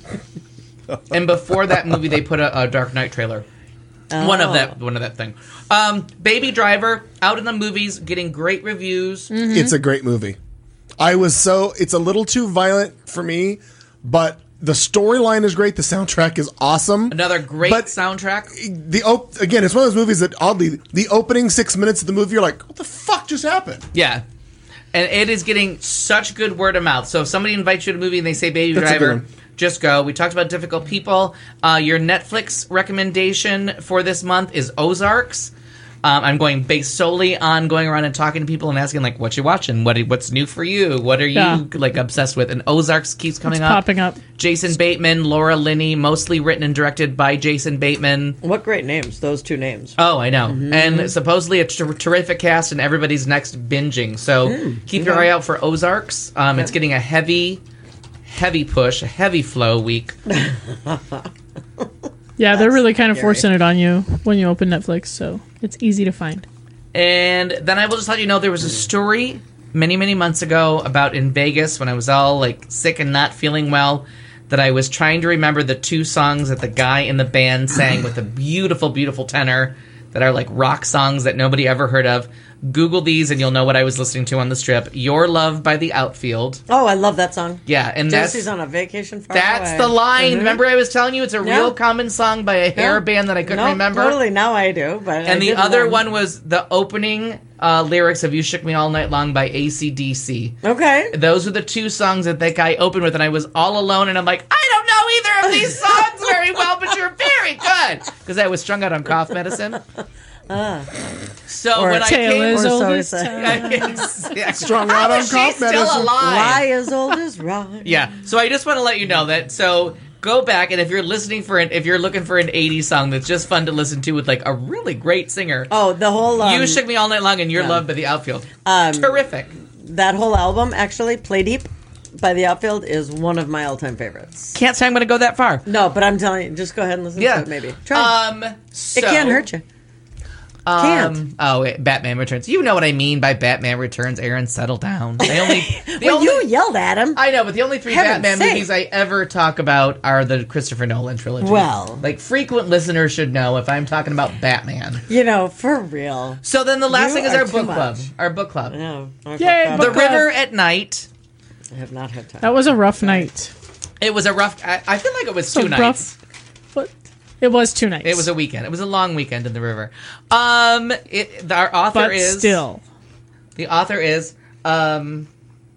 and before that movie, they put a, a Dark Knight trailer. One of that, one of that thing. Um, Baby Driver, out in the movies, getting great reviews. It's a great movie. I was so it's a little too violent for me, but the storyline is great. The soundtrack is awesome. Another great But- soundtrack. The op- again, it's one of those movies that oddly, the opening six minutes of the movie, you're like, what the fuck just happened? Yeah. And it is getting such good word of mouth. So if somebody invites you to a movie and they say Baby That's a good Driver, one. just go. We talked about Difficult People. Uh, your Netflix recommendation for this month is Ozarks. Um, I'm going based solely on going around and talking to people and asking, like, what you watching? What What's new for you? What are you, Yeah. like, obsessed with? And Ozarks keeps coming It's up. popping up. Jason Bateman, Laura Linney, mostly written and directed by Jason Bateman. What great names, those two names. Oh, I know. And supposedly a ter- terrific cast, and everybody's next binging. So keep your eye out for Ozarks. Um, It's getting a heavy, heavy push, a heavy flow week. Yeah, they're really kind of scary. forcing it on you when you open Netflix, so it's easy to find. And then I will just let you know there was a story many, many months ago about in Vegas when I was all like sick and not feeling well, that I was trying to remember the two songs that the guy in the band sang with a beautiful, beautiful tenor that are like rock songs that nobody ever heard of. Google these and you'll know what I was listening to on the strip. Your Love by The Outfield. Oh, I love that song. Yeah, and Jesse's that's on a vacation far that's away. the line. Mhm. Remember I was telling you it's a Yeah. real common song by a hair Yeah. band that I couldn't No, remember. Totally, now I do. But I And the didn't other then. one was the opening uh, lyrics of You Shook Me All Night Long by A C D C. Okay. Those were the two songs that that guy opened with, and I was all alone, and I'm like, I don't know either of these songs very well, but you're very good. Because I was strung out on cough medicine. So Or when I Tale came... as or old so as it's a- time. Yeah. Strung How out on is she cough still medicine. alive? Lie as old as rhyme. Yeah, so I just want to let you know that. So go back, and if you're listening for an, if you're looking for an eighties song that's just fun to listen to with like a really great singer, Oh, the whole um, You Shook Me All Night Long and Your yeah. Love by The Outfield, Um, terrific. that whole album, actually, Play Deep by The Outfield, is one of my all-time favorites. Can't say I'm going to go that far. No, but I'm telling you, just go ahead and listen Yeah, to it. Maybe try. Um, it so, can't hurt you. Um, Can't. Oh, wait, Batman Returns. You know what I mean by Batman Returns. Aaron, settle down. I only. The Well, only you yelled at him. I know, but the only three Heaven's Batman sake. movies I ever talk about are the Christopher Nolan trilogy. Well. like frequent listeners should know if I'm talking about Batman. You know, for real. So then the last You thing is are our too book much. club. Our book club. No, I Yay, forgot. The book club. River at Night. I have not had time. That was a rough night. It was a rough. I, I feel like it was So two nights. rough. But it was two nights. It was a weekend. It was a long weekend in the river. Um, it, our author but is still. the author is um.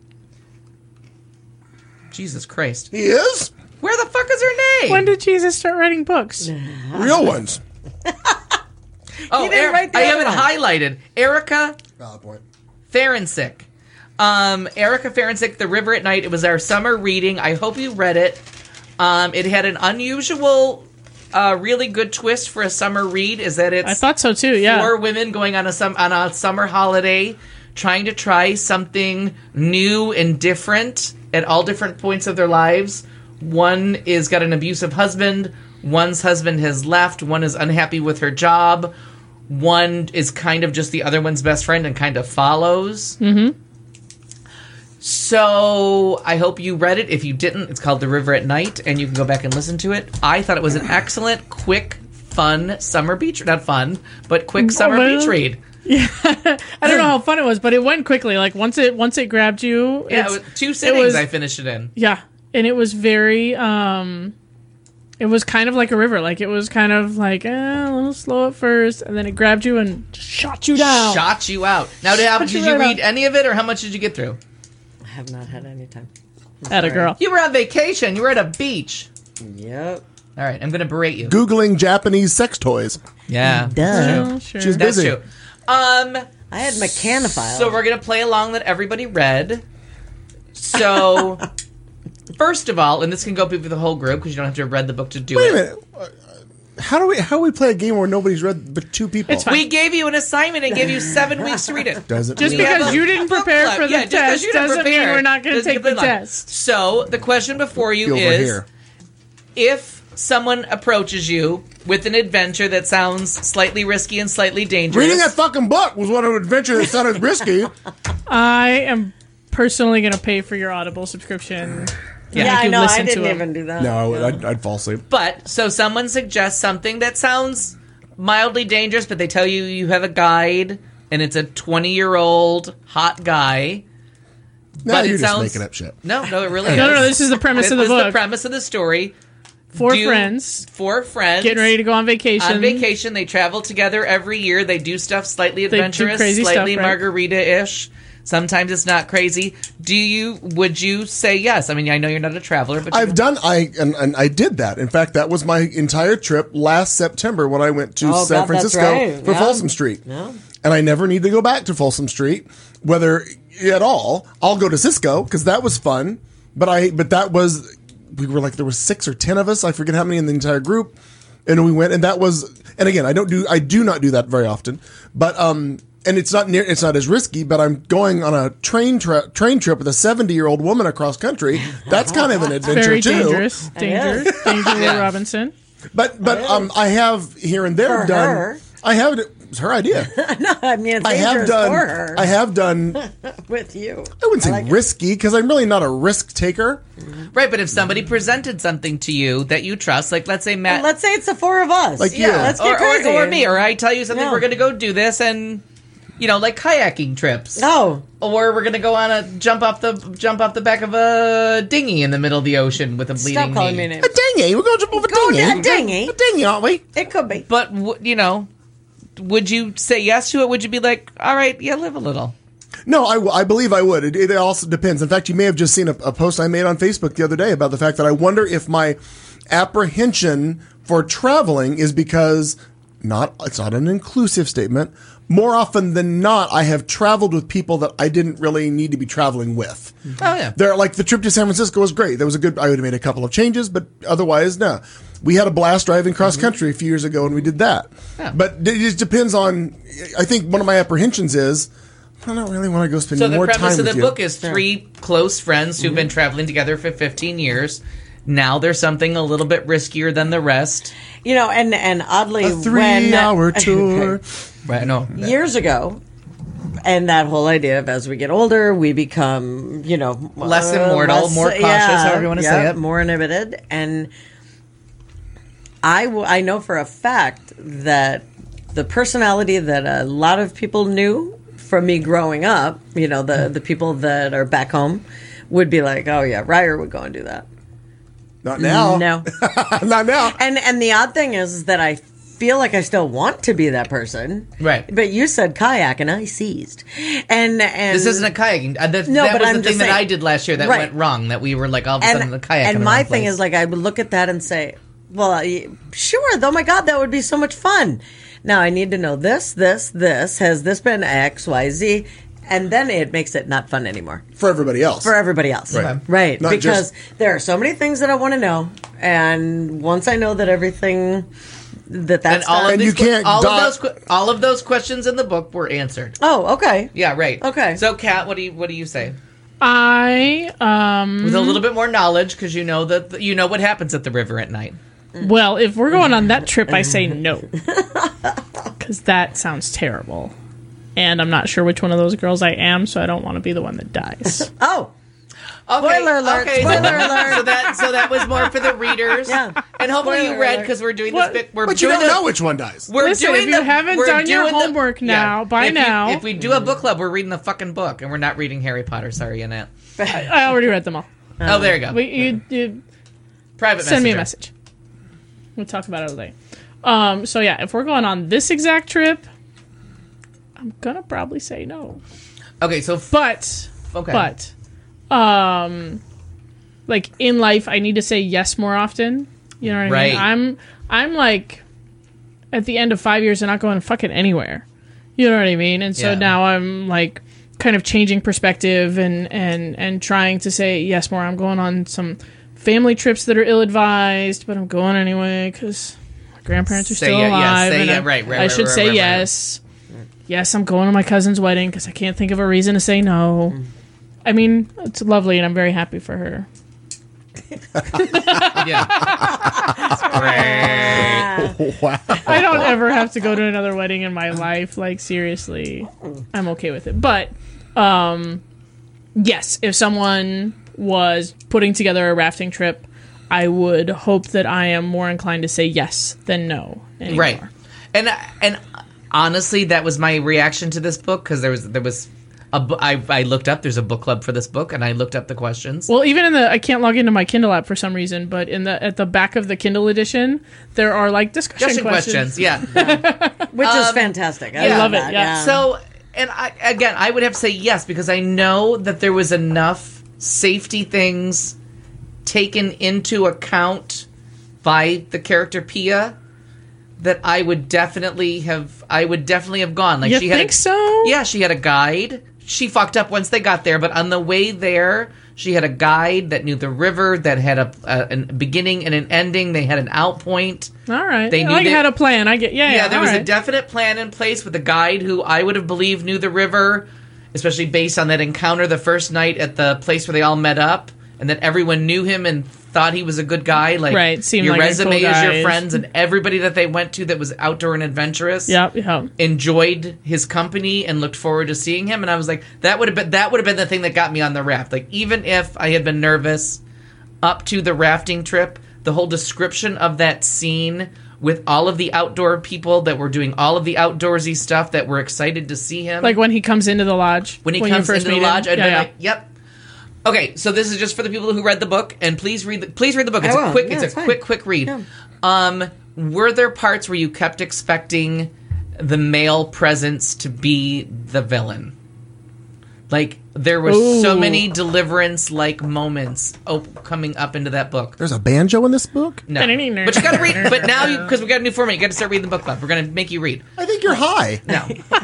Jesus Christ! He is? Where the fuck is her name? When did Jesus start writing books? Real ones. oh, He didn't Er- write the I other have it one. highlighted. Erica Valid point. Ferencik. Um, Erica Ferencik, The River at Night. It was our summer reading. I hope you read it. Um, it had an unusual, uh, really good twist for a summer read. Is that it's I thought so too, yeah. four women going on a sum- on a summer holiday, trying to try something new and different at all different points of their lives. One is got an abusive husband. One's husband has left. One is unhappy with her job. One is kind of just the other one's best friend and kind of follows. Mm-hmm. So I hope you read it. If you didn't, it's called The River at Night, and you can go back and listen to it. I thought it was an excellent, quick, fun summer beach. Not fun, but quick summer well, beach read. I don't know how fun it was, but it went quickly. Like once it once it grabbed you, Yeah, it it's- was two sittings was- I finished it in. yeah, and it was very. um It was kind of like a river. Like it was kind of like eh, a little slow at first, and then it grabbed you and just shot you down. Shot you out. Now, did, Shot did you you right read out. any of it, or how much did you get through? I have not had any time. At a girl. You were on vacation. You were at a beach. Yep. All right, I'm going to berate you. Googling Japanese sex toys. Yeah, Duh. Oh, sure. She's that's busy. true. Um, I had Mechanophile. so we're going to play along that everybody read. So, first of all, and this can go through the whole group because you don't have to have read the book to do Wait a it. minute. How do we how do we play a game where nobody's read but two people? It's fine. We gave you an assignment and gave you seven weeks to read it. Does it Just really? We have because a you didn't book prepare club. for the Yeah, just 'cause test you didn't doesn't prepare mean we're not going to doesn't take give the it line. test. So the question before you Over is: here. if someone approaches you with an adventure that sounds slightly risky and slightly dangerous, Reading that fucking book was one of an adventure that sounded risky. I am personally going to pay for your Audible subscription. Yeah, yeah, you I can know. I listen to didn't him. even do that. No, I'd, I'd fall asleep. but so someone suggests something that sounds mildly dangerous, but they tell you you have a guide and it's a twenty-year-old hot guy. No, but you're it just sounds making up shit. No, no, it really is. No, no, no, this is the premise This of the was the book. premise of the story. Four Do- friends Four friends getting ready to go on vacation. on vacation. They travel together every year. They do stuff slightly do adventurous, crazy slightly stuff, right? margarita-ish. Sometimes it's not crazy. Do you? Would you say yes? I mean, I know you're not a traveler, but I've you, done I and, and I did that. In fact, that was my entire trip last September when I went to Oh, San God, that's Francisco right. for Yeah. Folsom Street. Yeah. And I never need to go back to Folsom Street, whether at all. I'll go to Cisco because that was fun. But I but that was we were like there were six or ten of us. I forget how many in the entire group. And we went, and that was, and again, I don't do, I do not do that very often, but um, and it's not near, it's not as risky. But I'm going on a train tra- train trip with a seventy year old woman across country. That's kind of an adventure Very too. dangerous. Danger. is. Danger, Will Yeah. Robinson. But but um, I have here and there For done. her. I have it was her idea. No, I mean, it's I have dangerous done. for her I have done. with you. I wouldn't say like it. risky because I'm really not a risk taker. right? But if somebody presented something to you that you trust, like let's say Matt, And let's say it's the four of us. Like yeah, you. let's get or, or, crazy. or me, or I tell you something, Yeah. we're going to go do this, and you know, like kayaking trips. No. Or we're gonna go on a jump off the jump off the back of a dinghy in the middle of the ocean with a bleeding Stop calling knee. me names. A dinghy. We're going to jump over a Go dinghy. to a dinghy. A dinghy, aren't we? It could be. But w- you know, would you say yes to it? Would you be like, all right, yeah, live a little? No, I, w- I believe I would. It, it also depends. In fact, you may have just seen a, a post I made on Facebook the other day about the fact that I wonder if my apprehension for traveling is because not it's not an inclusive statement. More often than not, I have traveled with people that I didn't really need to be traveling with. Oh yeah. They're like the trip to San Francisco was great. That was a good. I would have made a couple of changes, but otherwise, no. We had a blast driving cross country a few years ago, and we did that. Yeah. But it just depends on. I think one of my apprehensions. I don't really want to go spend So the more time premise of with the you. book is three close friends who've been traveling together for fifteen years. Now there's something a little bit riskier than the rest. You know, and and oddly, a when three-hour tour. Right? No. years ago, and that whole idea of as we get older, we become, you know, Less uh, immortal, more cautious, however you wanna say yeah, it. more inhibited. And I, w- I know for a fact that the personality that a lot of people knew from me growing up, you know, the, the people that are back home, would be like, oh yeah, Ryer would go and do that. Not now. No. Not now. And and the odd thing is that I feel like I still want to be that person. Right. But you said kayak and I seized. And and This isn't a kayaking. Uh, that No, that but was I'm the thing just that saying- I did last year that Right. went wrong. That we were like all of a and, sudden the kayak. in and the my wrong thing place. is like I would look at that and say, well, I- sure, oh my God, that would be so much fun. Now I need to know this, this, this. Has this been X, Y, Z? And then it makes it not fun anymore For everybody else. for everybody else. Right. Right. Not Because just- there are so many things that I want to know. And once I know that everything that that's and all done- of And these you que- can't all dot- of those que- all of those questions in the book were answered. Oh, okay. Yeah, right. Okay. So, Kat, what do you what do you say? I um With a little bit more knowledge, because you know that you know what happens at the river at night. well, if we're going on that trip, I say no. Cuz that sounds terrible. And I'm not sure which one of those girls I am, so I don't want to be the one that dies. Oh, Okay, Spoiler alert, Okay, spoiler so, alert. So that so that was more for the readers. Yeah. And hopefully you Spoiler read alert. because we're doing What? this bit. We're But you doing don't the, know which one dies. We're Listen, doing if you the, haven't we're done your doing the- homework now, by if you- now- if we do a book club, we're reading the fucking book, and we're not reading Harry Potter. Sorry, Annette. I already read them all. Oh, there you go. We, you, you Private send me a messenger. message. We'll talk about it later. Um, so yeah, if we're going on this exact trip, I'm gonna probably say no. Okay, so f- But okay, but um like in life I need to say yes more often. You know what I Right. mean? I'm I'm like at the end of five years I'm not going fucking anywhere. You know what I mean? And so Yeah. now I'm like kind of changing perspective and and and trying to say yes more. I'm going on some family trips that are ill advised, but I'm going anyway because my grandparents are Say still yeah, yeah, alive. say and yeah, I, right, right, I right, should right, say right, right. yes. Yes, I'm going to my cousin's wedding because I can't think of a reason to say no. I mean, it's lovely, and I'm very happy for her. yeah. Great. Wow. I don't ever have to go to another wedding in my life. Like, seriously, I'm okay with it. But, um, yes, if someone was putting together a rafting trip, I would hope that I am more inclined to say yes than no anymore. Right. And and honestly, that was my reaction to this book because there was there was a bu- I I looked up. There's a book club for this book, and I looked up the questions. Well, even in the I can't log into my Kindle app for some reason, but in the at the back of the Kindle edition, there are like discussion Discussion questions. questions, yeah. which is Um, fantastic. I yeah. love it, that, yeah. So, and I, again, I would have to say yes, because I know that there was enough safety things taken into account by the character Pia that I would definitely have. I would definitely have gone. Like You she had think a, so? Yeah, she had a guide. She fucked up once they got there, but on the way there, she had a guide that knew the river, that had a, a, a beginning and an ending. They had an out point. All right. They They knew like they- had a plan. I get. Yeah. Yeah, Yeah. there all was a right. definite plan in place with a guide who I would have believed knew the river, especially based on that encounter the first night at the place where they all met up, and that everyone knew him and thought he was a good guy. Like, Right, seemed your like a resume cool is guy. your friends, and everybody that they went to that was outdoor and adventurous Yep. Yep. enjoyed his company and looked forward to seeing him. And I was like, that would have been that would have been the thing that got me on the raft. Like, even if I had been nervous up to the rafting trip, the whole description of that scene with all of the outdoor people that were doing all of the outdoorsy stuff that were excited to see him. Like when he comes into the lodge. when he you comes first into the meet him. lodge, I'd yeah, been yeah. like, "Yep." Okay, so this is just for the people who read the book, and please read the please read the book. It's I a will. quick, Yeah, it's it's a fine. quick, quick read. Yeah. Um, were there parts where you kept expecting the male presence to be the villain? Like, there were so Ooh. many Deliverance-like moments op- coming up into that book. There's a banjo in this book? No, but you got to read. But now, you because we got a new format, you got to start reading the book club. We're going to make you read. I think you're high. No,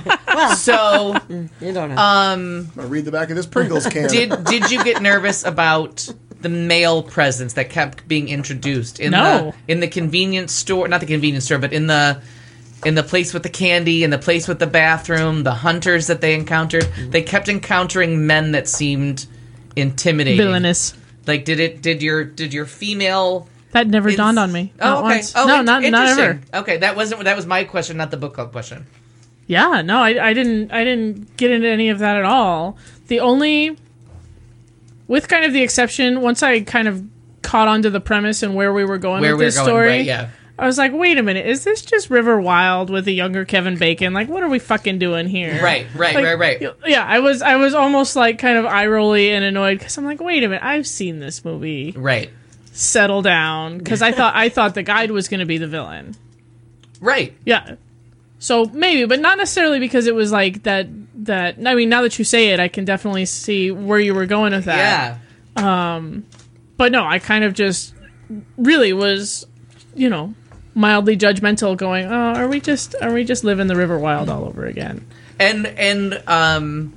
so You don't know. um. I'm gonna read the back of this Pringles can. Did did you get nervous about the male presence that kept being introduced in No. the in the convenience store? Not the convenience store, but in the in the place with the candy, in the place with the bathroom, the hunters that they encountered. They kept encountering men that seemed intimidating, Villainous. Like, did it? Did your did your female? That never ins- dawned on me. Not Oh, okay. once. Oh, no, in- not not interesting. ever. Okay, that wasn't that was my question, not the book club question. Yeah, no, I, I didn't. I didn't get into any of that at all. The only, with kind of the exception, once I kind of caught onto the premise and where we were going Where with we're this going, story, right? Yeah. I was like, wait a minute, is this just River Wild with a younger Kevin Bacon? Like, what are we fucking doing here? Right, right, Like, right, right. Yeah, I was, I was almost like kind of eye rolly and annoyed because I'm like, wait a minute, I've seen this movie. Right. Settle down, because I thought I thought the guide was going to be the villain. Right. Yeah. So maybe, but not necessarily because it was like that. That I mean, now that you say it, I can definitely see where you were going with that. Yeah. But no, I kind of just really was, you know, mildly judgmental. Going, oh, are we just are we just living the River Wild all over again? And and um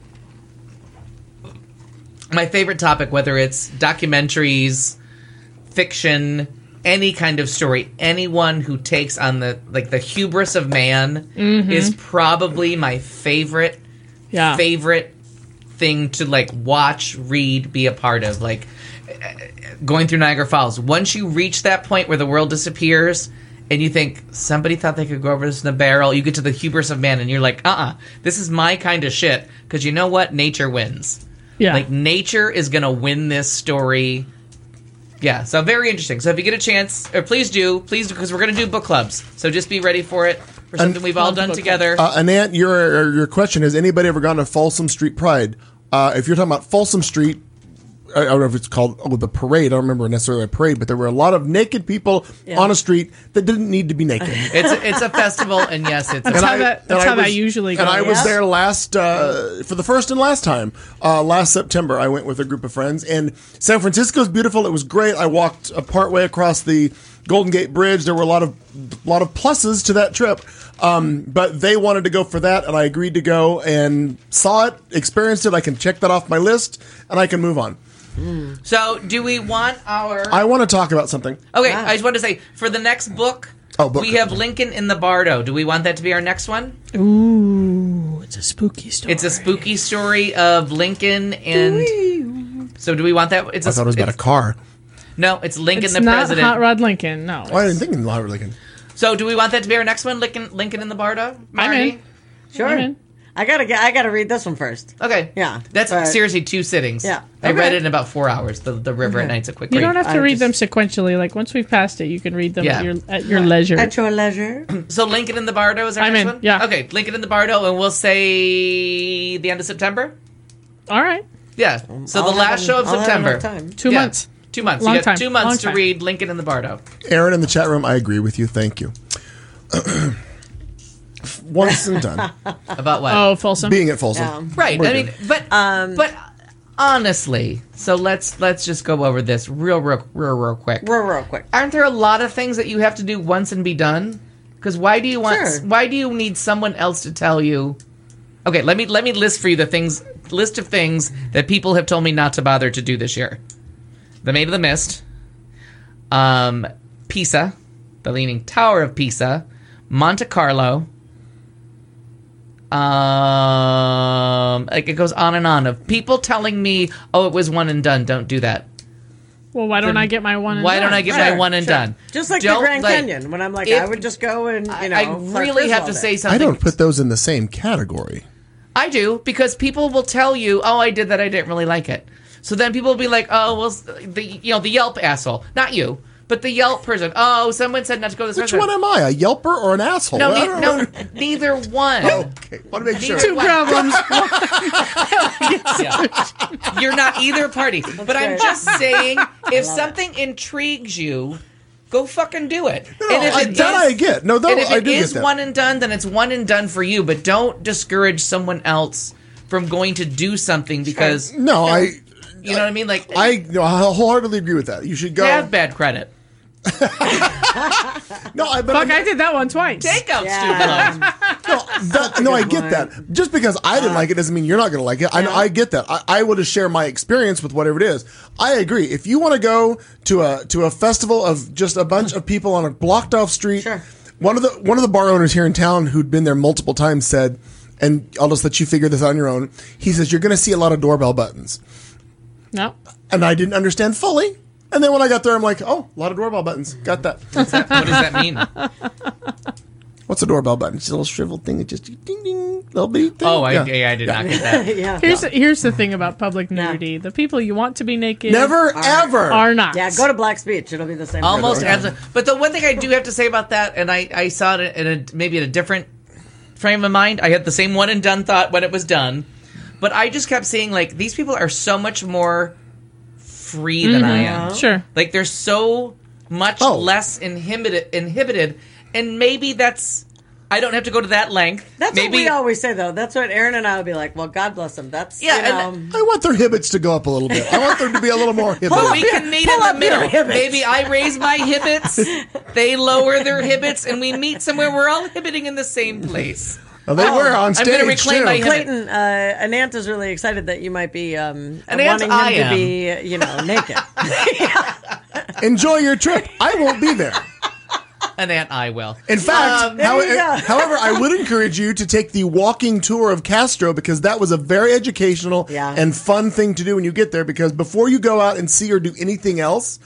my favorite topic, whether it's documentaries, fiction, any kind of story, anyone who takes on the like the hubris of man is probably my favorite Yeah. favorite thing to like watch, read, be a part of. Like going through Niagara Falls. Once you reach that point where the world disappears and you think somebody thought they could go over this in a barrel, you get to the hubris of man and you're like, uh-uh, this is my kind of shit. Because you know what? Nature wins. Yeah. Like, nature is going to win this story. Yeah, so very interesting. So if you get a chance, or please do, please do, because we're going to do book clubs. So just be ready for it, for something we've all love done book together. Uh, Anant, your your question is: anybody ever gone to Folsom Street Pride? Uh, if you're talking about Folsom Street, I, I don't know if it's called oh, the parade. I don't remember necessarily a parade, but there were a lot of naked people Yeah. on a street that didn't need to be naked. It's a, it's a festival, and yes, it's That's a, how that- and that's how that was- usually And I goes. was there last uh, for the first and last time. Uh, last September, I went with a group of friends, and San Francisco's beautiful. It was great. I walked a part way across the Golden Gate Bridge. There were a lot of lot of pluses to that trip. Um, but they wanted to go for that, and I agreed to go and saw it, experienced it. I can check that off my list, and I can move on. So, do we want our... I want to talk about something. Okay, Ah. I just wanted to say, for the next book, Oh, book. we have Lincoln in the Bardo. Do we want that to be our next one? Ooh, it's a spooky story. It's a spooky story of Lincoln and... So do we want that? It's I thought it was about a it's- car. No, it's Lincoln It's the not President. Hot Rod Lincoln. No. Oh, I didn't think in Robert Lincoln. So do we want that to be our next one? Lincoln, Lincoln in the Bardo? I'm Marty? in. Sure. I'm in. I gotta get. I gotta read this one first. Okay. Yeah, That's but- seriously two sittings. Yeah. I Okay. read it in about four hours. The the River at Okay. Night's a quick You read. don't have to I read just- them sequentially. Like once we've passed it, you can read them Yeah. at your at your leisure. At your leisure. So Lincoln in the Bardo is our I'm next in, one? yeah. Okay, Lincoln in the Bardo, and we'll say the end of September? All right, Yeah. So I'll the last have- show of I'll have September. enough time. two Yeah. months. Two months. Long you got time. two months Long to time. read Lincoln in the Bardo. Aaron in the chat room, I agree with you. Thank you. Once and done. About what? Oh, Folsom. Being at Folsom. Yeah. right. We're I mean, good. but but honestly, so let's let's just go over this real real real real quick. Real, real quick. Aren't there a lot of things that you have to do once and be done? Because why do you want? Sure. Why do you need someone else to tell you? Okay, let me let me list for you the things list of things that people have told me not to bother to do this year. The Maid of the Mist, um, Pisa, the Leaning Tower of Pisa, Monte Carlo. Um, like it goes on and on of people telling me, "Oh, it was one and done. Don't do that." Well, why don't I get my one and Why done? don't I get Sure, my one and sure. done? Just like Don't, the Grand like, Canyon, when I'm like, if- I would just go and, you know. I fly really cruise have all to day. say something. I don't put those in the same category. I do, because people will tell you, "Oh, I did that. I didn't really like it." So then people will be like, "Oh, well, the you know the Yelp asshole, not you, but the Yelp person. Oh, someone said not to go to this Which restaurant." one am I? A Yelper or an asshole? No, I ne- don't no, know. neither one. Okay, want to make sure. Neither Two one. problems. Yeah. You're not either party. But I'm good. just saying, if love something intrigues you, go fucking do it. No, and if I- it that is- I get. No, no, and if I it do get is that. one and done, then it's one and done for you. But don't discourage someone else from going to do something because No, I, you know what I mean. Like I, no, I wholeheartedly agree with that. You should go. have bad credit. No, I, but Fuck, I, I did that one twice. Take out Yeah. student loans. no, that, no, I good get one. that. Just because I didn't like it doesn't mean you're not going to like it. I, Yeah. I get that. I, I will just share my experience with whatever it is. I agree. If you want to go to a to a festival of just a bunch of people on a blocked off street, Sure. one of the one of the bar owners here in town who'd been there multiple times said, and I'll just let you figure this out on your own. He says you're going to see a lot of doorbell buttons, No. and I didn't understand fully. And then when I got there, I'm like, oh, a lot of doorbell buttons. Got that. What does that mean? What's a doorbell button? It's a little shriveled thing. It just ding ding, little bitty thing. Oh, I, yeah. I did not get that. Yeah. Here's the, here's the thing about public nudity: the people you want to be naked Never ever. are not. Yeah, go to Black's Beach. It'll be the same. Almost thing. absolutely. But the one thing I do have to say about that, and I, I saw it in a maybe in a different frame of mind. I had the same one and done thought when it was done, but I just kept seeing like these people are so much more free than I am. Sure. Like they're so much Oh. less inhibited, inhibited, and maybe that's. I don't have to go to that length. That's maybe what we always say, though. That's what Aaron and I would be like. Well, God bless them. That's Yeah, You know, and- I want their hibbits to go up a little bit. I want them to be a little more hibbit. But we can meet in pull the up your middle. hibbits. Maybe I raise my hibbits, they lower their hibbits, and we meet somewhere we're all hibbiting in the same place. Well, they were on I'm stage gonna reclaim too. my hibbit. Clayton, uh, Anant is really excited that you might be um, Anant, wanting him I to am. be, you know, naked. Enjoy your trip. I won't be there. And that I will. In fact, Um, there how- you go. however, I would encourage you to take the walking tour of Castro because that was a very educational Yeah. and fun thing to do when you get there. Because before you go out and see or do anything else,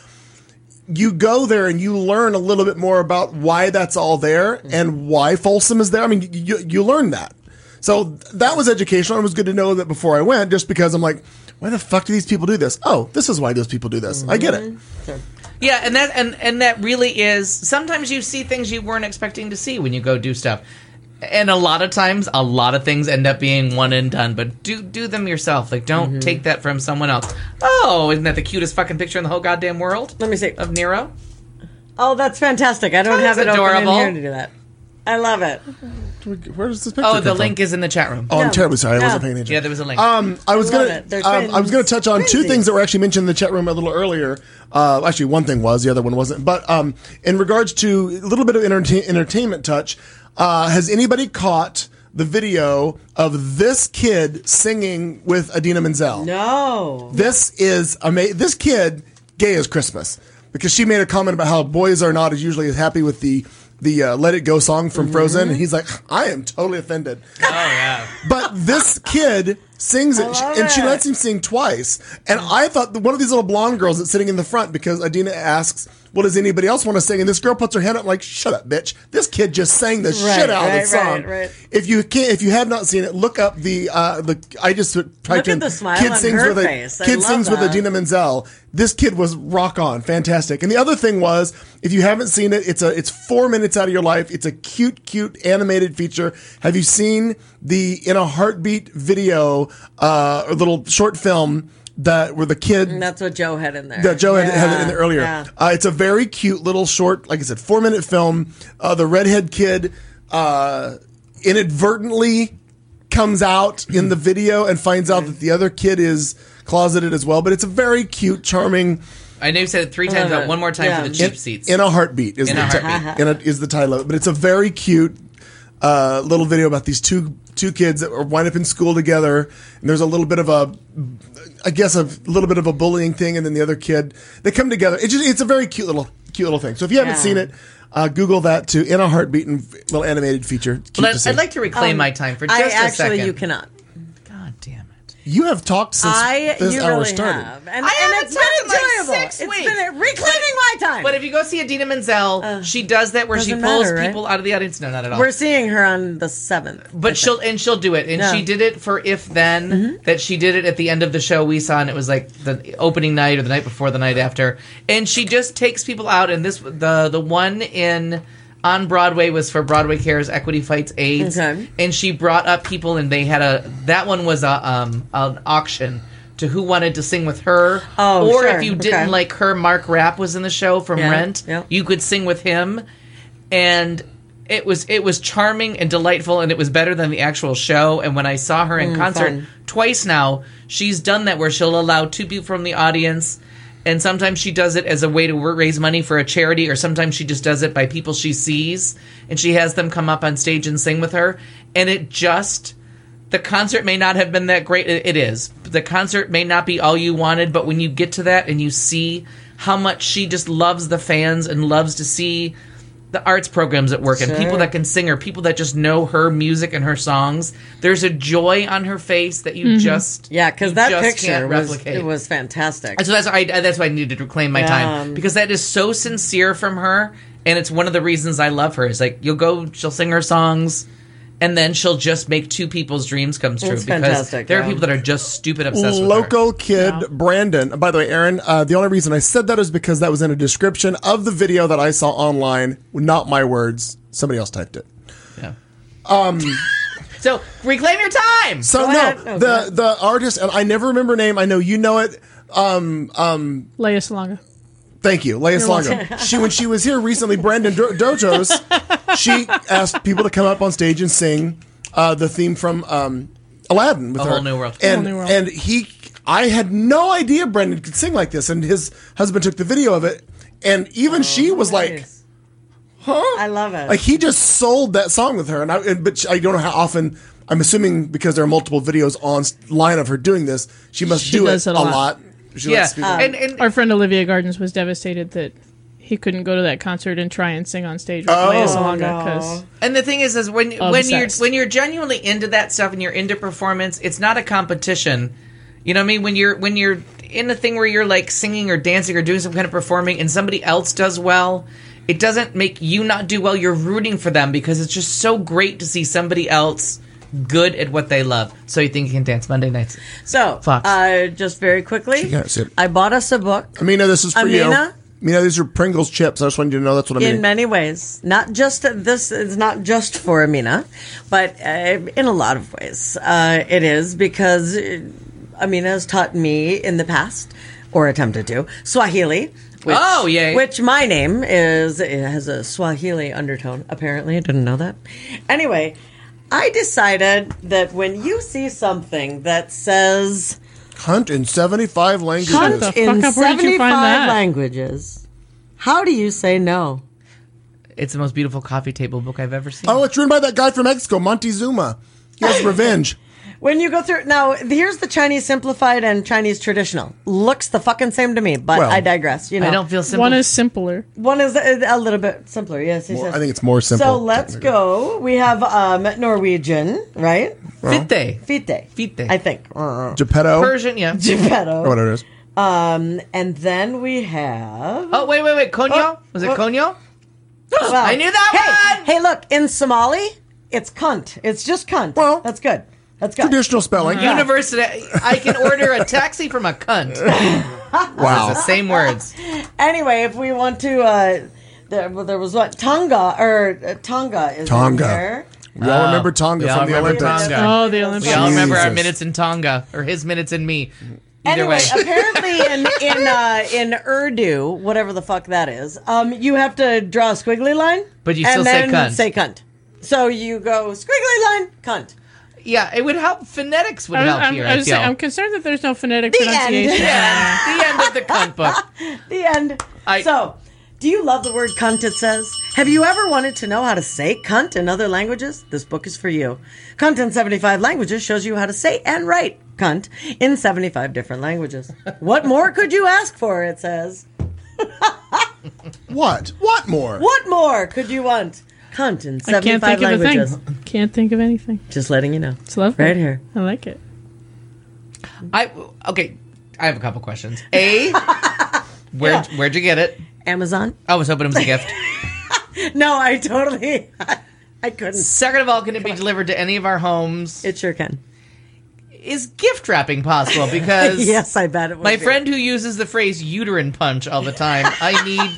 you go there and you learn a little bit more about why that's all there Mm-hmm. and why Folsom is there. I mean, you, you learn that. So that was educational. It was good to know that before I went, just because I'm like, why the fuck do these people do this? Oh, this is why those people do this. I get it. Yeah, and that and, and that really is. Sometimes you see things you weren't expecting to see when you go do stuff, and a lot of times, a lot of things end up being one and done. But do do them yourself. Like, don't Mm-hmm. take that from someone else. Oh, isn't that the cutest fucking picture in the whole goddamn world Let me see. of Nero? Oh, that's fantastic. I don't That's have it adorable. open in here to do that. I love it. Where does this picture Oh, come the from? link is in the chat room. Oh, I'm Yeah. terribly sorry. I Yeah. wasn't paying attention. Yeah, there was a link. Um, I was I love gonna, it. They're um, I was twins. gonna touch on two Twinsies. things that were actually mentioned in the chat room a little earlier. Uh, actually, one thing was, the other one wasn't. But um, in regards to a little bit of entertain- entertainment touch, uh, has anybody caught the video of this kid singing with Idina Menzel? No. This is amazing. This kid, gay as Christmas, because she made a comment about how boys are not as usually as happy with the the uh, "Let It Go" song from Frozen, and he's like, I am totally offended. oh yeah. But this kid sings it, love and she it. lets him sing twice. And I thought that one of these little blonde girls that's sitting in the front, because Idina asks, well, does anybody else want to sing? And this girl puts her hand up like, shut up, bitch. This kid just sang the Right, shit out of right, the song. right, right. If you can't, if you have not seen it, look up the, uh, the, I just typed Look in at the smile kid on sings her with face. a, I kid love sings with that. Idina Menzel. This kid was rock on, fantastic. And the other thing was, if you haven't seen it, it's a, it's four minutes out of your life. It's a cute, cute animated feature. Have you seen the In a Heartbeat video, uh, or little short film that where the kid And that's what Joe had in there. that Joe had, had it Yeah, in there earlier. yeah. Uh, it's a very cute little short, like I said, four minute film. Uh, the redhead kid uh, inadvertently comes out in the video and finds out that the other kid is closeted as well. But it's a very cute, charming. I know you said it three times, but one more time Yeah. for the cheap in, seats. In a heartbeat is In the a ti- Heartbeat. in a, is the title of it. But it's a very cute uh, little video about these two two kids that wind up in school together, and there's a little bit of a, I guess, a little bit of a bullying thing, and then the other kid, they come together. It's just, it's a very cute little cute little thing. So if you haven't Yeah. seen it, uh, Google that too. In a Heartbeat and little animated feature. Cute Well, to see. I'd like to reclaim Um, my time for just I a actually, second. you cannot. God damn it. You have talked since I this you hour really started. have, and, I and haven't it's talked been in like enjoyable. six It's weeks. been a, reclaiming my time. But if you go see Adina Menzel, she does that where she Doesn't pulls matter, right? people out of the audience. No, not at all. We're seeing her on the seventh. But she'll and she'll do it, and Yeah. she did it for If Then. Mm-hmm. That she did it at the end of the show we saw, and it was like the opening night or the night before the night after. And she just takes people out. And this the the one in on Broadway was for Broadway Cares Equity Fights AIDS, Okay. and she brought up people, and they had a that one was a um an auction to who wanted to sing with her. Oh, or sure. if you didn't Okay. like her, Mark Rapp was in the show from Yeah, Rent. yeah. You could sing with him, and it was it was charming and delightful, and it was better than the actual show. And when I saw her in concert fun. twice now, she's done that where she'll allow two people from the audience, and sometimes she does it as a way to raise money for a charity, or sometimes she just does it by people she sees, and she has them come up on stage and sing with her. And it just, the concert may not have been that great. It, it is. The concert may not be all you wanted, but when you get to that and you see how much she just loves the fans and loves to see the arts programs at work and Sure. people that can sing her, people that just know her music and her songs, there's a joy on her face that you just Yeah, because you that just picture can't was replicate. it was fantastic. And so that's why I, that's why I needed to reclaim my Yeah. time, because that is so sincere from her, and it's one of the reasons I love her. Is like you'll go, she'll sing her songs, and then she'll just make two people's dreams come true. It's because fantastic, there are yeah. people that are just stupid obsessed with her. Local kid Brandon. By the way, Aaron, uh, the only reason I said that is because that was in a description of the video that I saw online. Not my words. Somebody else typed it. Yeah. Um. So reclaim your time. So Go no, ahead. No, go the ahead. the artist, and I never remember her name. I know you know it. Um, um, Leia Salonga. thank you, Leia Salonga. She when she was here recently, Brandon Do- Dojos, she asked people to come up on stage and sing uh, the theme from um, Aladdin with A her. Whole New World. And Whole New World. and he, I had no idea Brendan could sing like this, and his husband took the video of it, and even she was like, Nice. "Huh?" I love it. Like he just sold that song with her, and I, and, but I don't know how often. I'm assuming because there are multiple videos online of her doing this, she must She do does it it a a lot. lot. She Yeah, lets people- and, and Our friend Olivia Gardens was devastated that he couldn't go to that concert and try and sing on stage with Oh. Leia Oh, Salonga no. because And the thing is, is when when you're Obsessed. when you're genuinely into that stuff and you're into performance, it's not a competition. You know what I mean? When you're when you're in a thing where you're like singing or dancing or doing some kind of performing, and somebody else does well, it doesn't make you not do well. You're rooting for them because it's just so great to see somebody else good at what they love. So you think you can dance Monday nights? So, Fox. uh, just very quickly, can't see it. I bought us a book Amina, this is for you. Amina? Amina, these are Pringles chips. I just wanted you to know that's what I mean. in many ways. Not just this is not just for Amina, but uh, in a lot of ways, uh, it is because uh, Amina has taught me in the past, or attempted to, Swahili. Which, Oh, yay. Which my name is, it has a Swahili undertone, apparently. I didn't know that. Anyway, I decided that when you see something that says Hunt in seventy-five languages. Shut the in fuck up, where did you find seventy-five that? languages, how do you say no? It's the most beautiful coffee table book I've ever seen. Oh, it's written by that guy from Mexico, Montezuma. He has revenge. When you go through now, here's the Chinese simplified and Chinese traditional. Looks the fucking same to me, but Well, I digress. You know, I don't feel simple. one is simpler. One is a, a little bit simpler. Yes, yes, More- yes. I think it's more simple. So let's go. We have um, Norwegian, right? Fitte. Fite. Fite. I think. Uh, Geppetto. Persian, yeah. Or Geppetto. whatever it is. Um, and then we have. Oh, wait, wait, wait. Konyo? Oh, Was it oh. Konyo? Well, I knew that hey, one! Hey, look, in Somali, it's cunt. It's just cunt. Well, that's good. That's good. Traditional spelling. University. I can order a taxi from a cunt. It's the Wow. same words. Anyway, if we want to, uh, there, well, there was what Tonga or uh, Tonga is in Tonga. there. We all remember Tonga we all from the remember Olympics. Tonga. Oh, the Olympics. We all remember our Jesus. minutes in Tonga, or his minutes in me. Either Anyway, way. apparently in in uh, in Urdu, whatever the fuck that is, um, you have to draw a squiggly line. But you and still say then cunt. Say cunt. So you go squiggly line, cunt. Yeah, it would help. Phonetics would I was, help I'm, here. I I was feel. saying, I'm concerned that there's no phonetic The pronunciation. end. Yeah, the end of the cunt book. The end. I- So, do you love the word cunt, it says? Have you ever wanted to know how to say cunt in other languages? This book is for you. Cunt in seventy-five languages shows you how to say and write cunt in seventy-five different languages. What more could you ask for, it says? What? What more? What more could you want? Cunt in I can't seventy-five think of a languages. thing. Can't think of anything. Just letting you know. It's lovely. Right here. I like it. I okay. I have a couple questions. A, where Yeah. where'd you get it? Amazon? I was hoping it was a gift. No, I totally... I couldn't. Second of all, can it be delivered to any of our homes? It sure can. Is gift wrapping possible? Because Yes, I bet it would my be. friend who uses the phrase uterine punch all the time, I need.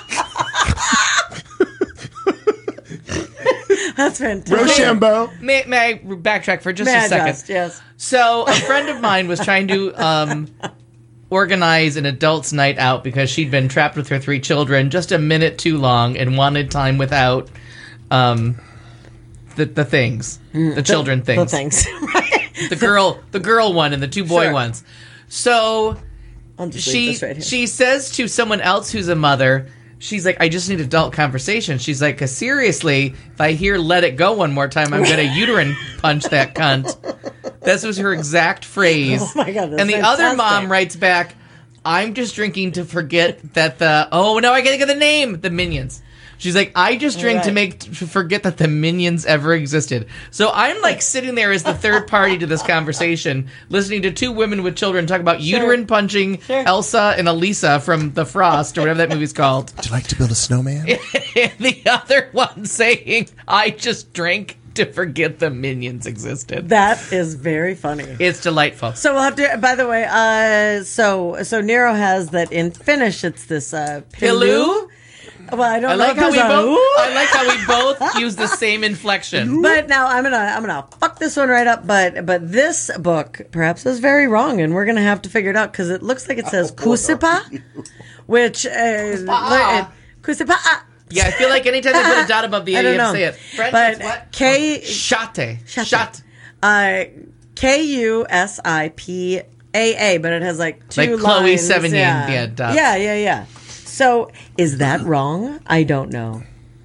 That's fantastic. Rochambeau. May, may I backtrack for just May a I second? just, yes. So a friend of mine was trying to um, organize an adults' night out because she'd been trapped with her three children just a minute too long and wanted time without um, the the things, the children The things, things. the girl, the girl one and the two boy Sure. ones. So I'll just leave she this right here. she says to someone else who's a mother. She's like, I just need adult conversation. She's like, cause seriously, if I hear "let it go" one more time, I'm gonna uterine punch that cunt. This was her exact phrase. Oh my God, that's and the other fantastic. mom writes back, I'm just drinking to forget that the oh no, I gotta get the name, the Minions. She's like, I just drink to Right. make to forget that the Minions ever existed. So I'm like sitting there as the third party to this conversation, listening to two women with children talk about uterine punching Sure. Elsa and Elisa from The Frost or whatever that movie's called. Would you like to build a snowman? And the other one saying, I just drank to forget the Minions existed. That is very funny. It's delightful. So we'll have to. By the way, uh, so so Nero has that in Finnish. It's this uh, Pilu? Well, I don't I know. like if how we there's a both. ooh. I like how we both use the same inflection. But now I'm gonna I'm gonna fuck this one right up. But but this book perhaps is very wrong, and we're gonna have to figure it out because it looks like it says kusipa, which uh, Ah. kusipa. ah. Yeah, I feel like anytime they put a dot above the A, I you don't have know. to say it. French, but it's what? K Shate. Shate. Shate. uh, K U S I P A A, but it has like two Like Chloe lines. Sevigny, yeah. yeah, dots. yeah, yeah, yeah. So is that wrong? I don't know.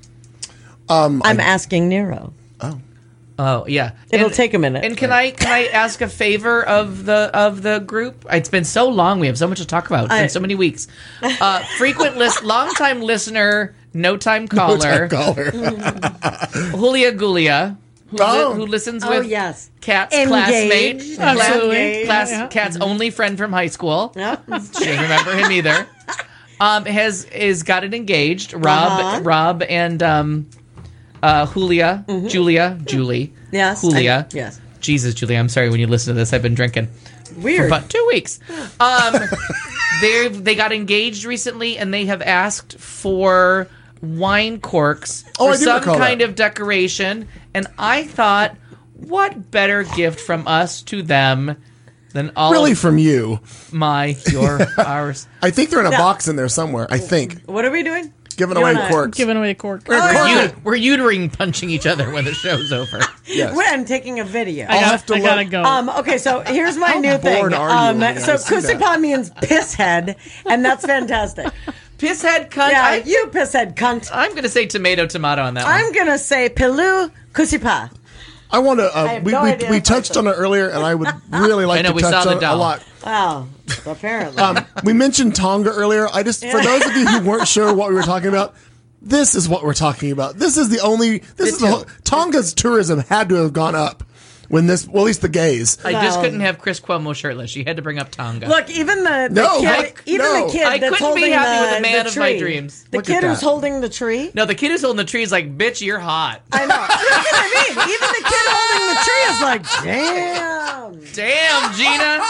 Um, I'm asking Nero. Oh yeah, It'll And- take a minute. And can I can I ask a favor of the of the group? It's been so long. We have so much to talk about. It's been I- so many weeks. Uh, frequent list, long time listener, no time caller, caller. Julia Gulia, who, li- Oh. who listens Oh, with yes. Cat's Engaged. classmate, Absolutely. class, Yeah. Cat's only friend from high school. Yep. She doesn't remember him either. Um, has is gotten engaged. Rob, Uh-huh. Rob, and um, uh, Julia, Julia, Julie, Yes. Julia. I- yes. Jesus, Julia, I'm sorry when you listen to this. I've been drinking for Weird. about two weeks. Um, they they got engaged recently, and they have asked for wine corks Oh, for I do some recall kind that. of decoration. And I thought, what better gift from us to them than all Really of from you. my, your, ours. I think they're in a No. box in there somewhere. I think. What are we doing? Giving You away and I- corks. Giving away cork. We're, Oh, yeah. ut- we're uterine punching each other when the show's over. Yes. We're I'm taking a video. I, I'll got, have to I gotta look- go. Um, okay, so here's my How new thing. bored are you Um, when so I see that? kusipa means piss head, and that's fantastic. Pisshead cunt. Yeah, I, you piss head cunt. I'm going to say tomato, tomato on that one. I'm gonna say pilu kusipa. I want to. Uh, have we no we, idea we if I touched said- on it earlier, and I would really like I know, to we touch saw the on it a doll. lot. Wow, apparently. Um, we mentioned Tonga earlier. I just, for those of you who weren't sure what we were talking about, this is what we're talking about. This is the only. This is the whole, Tonga's tourism had to have gone up when this. Well, at least the gays. I just Well- couldn't have Chris Cuomo shirtless. She had to bring up Tonga. Look, even the, the No, kid, heck even no. the kid I that's couldn't be holding happy with the, the man the of my tree. dreams. The Look at kid who's that. holding the tree. No, the kid who's holding the tree is like, bitch, you're hot. I know. That's what I mean. Even the kid holding the tree is like, damn, Damn, Gina.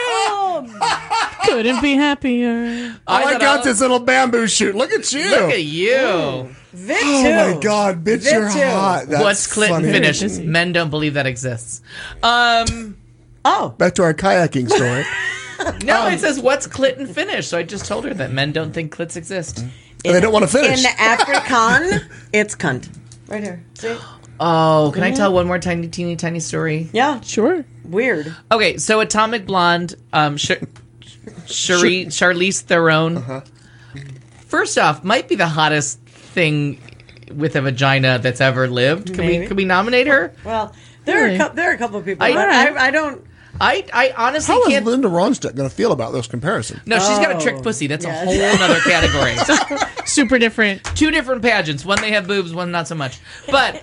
damn. Couldn't be happier. Oh my thought God, I- this little bamboo shoot. Look at you. Look at you. Vit Oh too. my God, bitch, Vit you're too. hot. That's What's Clinton funny. finish? Busy. Men don't believe that exists. Um, Oh, Back to our kayaking story. no, Um, it says what's Clinton finish. So I just told her that men don't think clits exist. And they don't want to finish. in Afrikaan, it's cunt. Right here. See? Oh, can I tell one more tiny, teeny, tiny story? Yeah, Sure. weird. Okay, so Atomic Blonde, um, Sh- Cherie, Charlize Theron. Uh-huh. First off, might be the hottest thing with a vagina that's ever lived. Can we Maybe. can we nominate her? Well, there Really? are a cou- there are a couple of people. I- but I, I don't. I I honestly How is can't. Linda Ronstadt going to feel about this comparison? No, she's got a Oh, trick pussy. That's yes. a whole other category. Super different. Two different pageants. One they have boobs, one not so much. But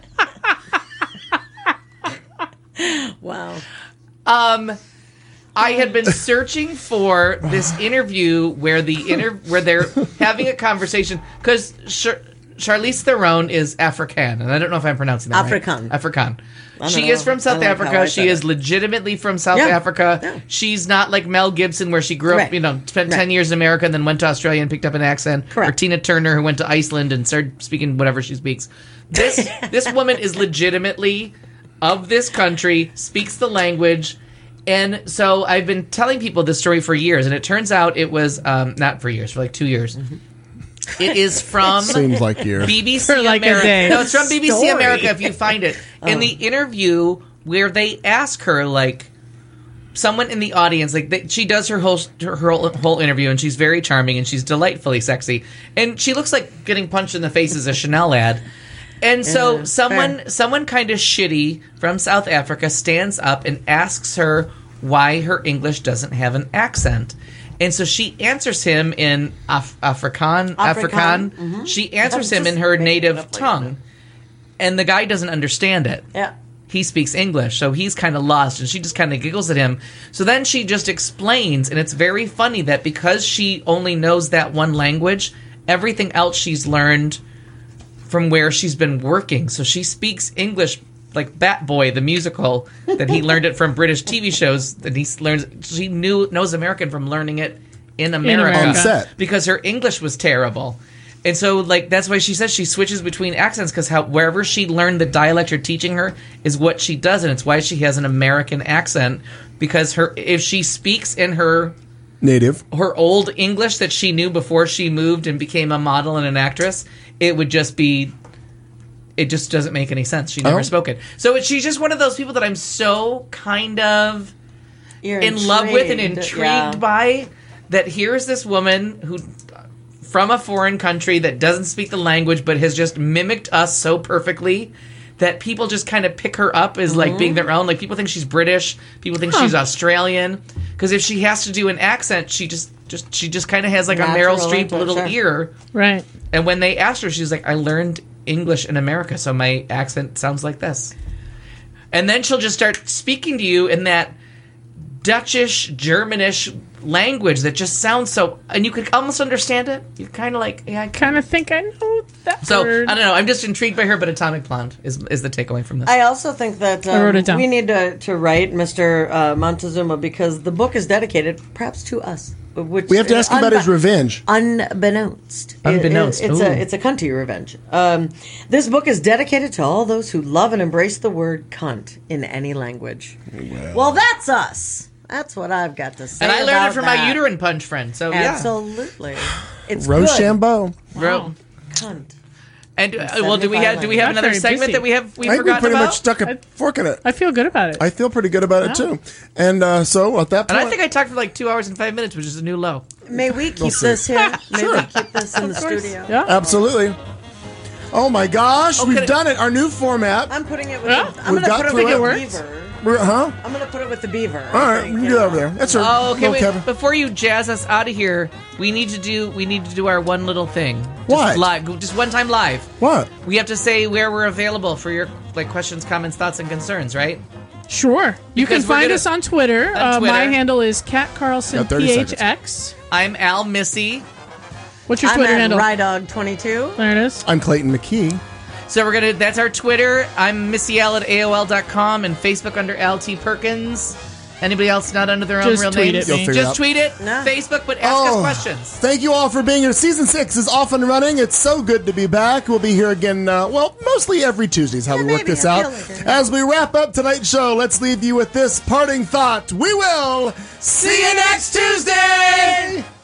Wow. um, I had been searching for this interview where the inter- where they're having a conversation because Char- Charlize Theron is African, and I don't know if I'm pronouncing that African. right. African. don't She know. is from South I like how Africa. I She said is it. legitimately from South Yeah. Africa. Yeah. She's not like Mel Gibson, where she grew up, Right. you know, spent Right. ten years in America and then went to Australia and picked up an accent. Correct. Or Tina Turner, who went to Iceland and started speaking whatever she speaks. This this woman is legitimately of this country, speaks the language. And so I've been telling people this story for years, and it turns out it was um, not for years, for like two years. It is from Seems like years. B B C For like a America. day. No, it's from B B C Story. America if you find it. In the interview where they ask her, like, someone in the audience, like, they, she does her whole, her whole whole interview, and she's very charming, and she's delightfully sexy. And she looks like getting punched in the face as a Chanel ad. And so Yeah, someone fair. someone kind of shitty from South Africa stands up and asks her why her English doesn't have an accent. And so she answers him in Af- Afrikaan. Afrikaan, Afrikaan. She answers I'm him in just her making it native up like tongue. that. And the guy doesn't understand it. Yeah. He speaks English, so he's kind of lost, and she just kind of giggles at him. So then she just explains, and it's very funny that because she only knows that one language, everything else she's learned from where she's been working. So she speaks English like Bat Boy, the musical, that he learned it from British T V shows. That he learns, she knew knows American from learning it in America, America. On set. because her English was terrible. And so, like, that's why she says she switches between accents, because how wherever she learned the dialect you're teaching her is what she does, and it's why she has an American accent. Because her, if she speaks in her Native. her old English that she knew before she moved and became a model and an actress, it would just be. It just doesn't make any sense. She never Oh. spoke it. So it, she's just one of those people that I'm so kind of You're in love with and intrigued, intrigued yeah. by, that here's this woman who from a foreign country that doesn't speak the language but has just mimicked us so perfectly that people just kind of pick her up as like being their own. Like, people think she's British, people think she's Australian, because if she has to do an accent, she just just she just kind of has like a Meryl Natural Streep into it, little sure. ear. Right. And when they asked her, she was like, I learned English in America, so my accent sounds like this. And then she'll just start speaking to you in that Dutchish, Germanish language that just sounds so... And you could almost understand it. You're kind of like... yeah, I Kind of think I know that So, word. I don't know. I'm just intrigued by her, but Atomic Blonde is, is the takeaway from this. I also think that I wrote um, it down. we need to, to write Mister Uh, Montezuma, because the book is dedicated perhaps to us. Which We have to ask him about unbe- his revenge. Unbeknownst. It- Unbeknownst, it- it's ooh. a it's a cunty revenge. Um, this book is dedicated to all those who love and embrace the word cunt in any language. Well, that's us. That's what I've got to say. and I learned about it from that. my uterine punch friend, so yeah. Absolutely. It's Rochambeau. Bro. Cunt. And, uh, well, do we have do we have Not another very segment busy. that we have we I think we forgotten pretty about? much stuck a I- fork in it. I feel good about it. I feel pretty good about it, Wow. too. And uh, so, at that and point... I think I talked for like two hours and five minutes, which is a new low. May we keep see. this here? May Sure. we keep this in the studio? yeah. Absolutely. Oh, my gosh. Oh, we've could it- done it. Our new format. I'm putting it with. Yeah. The, I'm We've going to got put it through with it. the Works. beaver. We're- huh? I'm going to put it with the beaver. All right, we can do that over there. That's our Oh, okay. little Wait, Kevin. before you jazz us out of here, we need to do we need to do our one little thing. Just What? Live, just one time live. What? We have to say where we're available for your like questions, comments, thoughts, and concerns. Right? Sure. You Because can we're find gonna- us on Twitter. On uh, Twitter. My handle is Cat Carlson Got thirty P seconds. H X. I'm Al Missy. What's your I'm Twitter at handle? Rydog twenty-two. There it is. I'm Clayton McKee. So we're gonna. That's our Twitter. I'm Missy Al at A O L dot com and Facebook under Al T Perkins. Anybody else not under their own Just real tweet names? it, You'll figure it Just out. tweet it. No. Facebook, but ask Oh. us questions. Thank you all for being here. Season six is off and running. It's so good to be back. We'll be here again, uh, well, mostly every Tuesday is how we work maybe. this I out. feel like it. As we wrap up tonight's show, let's leave you with this parting thought. We will see you next Tuesday!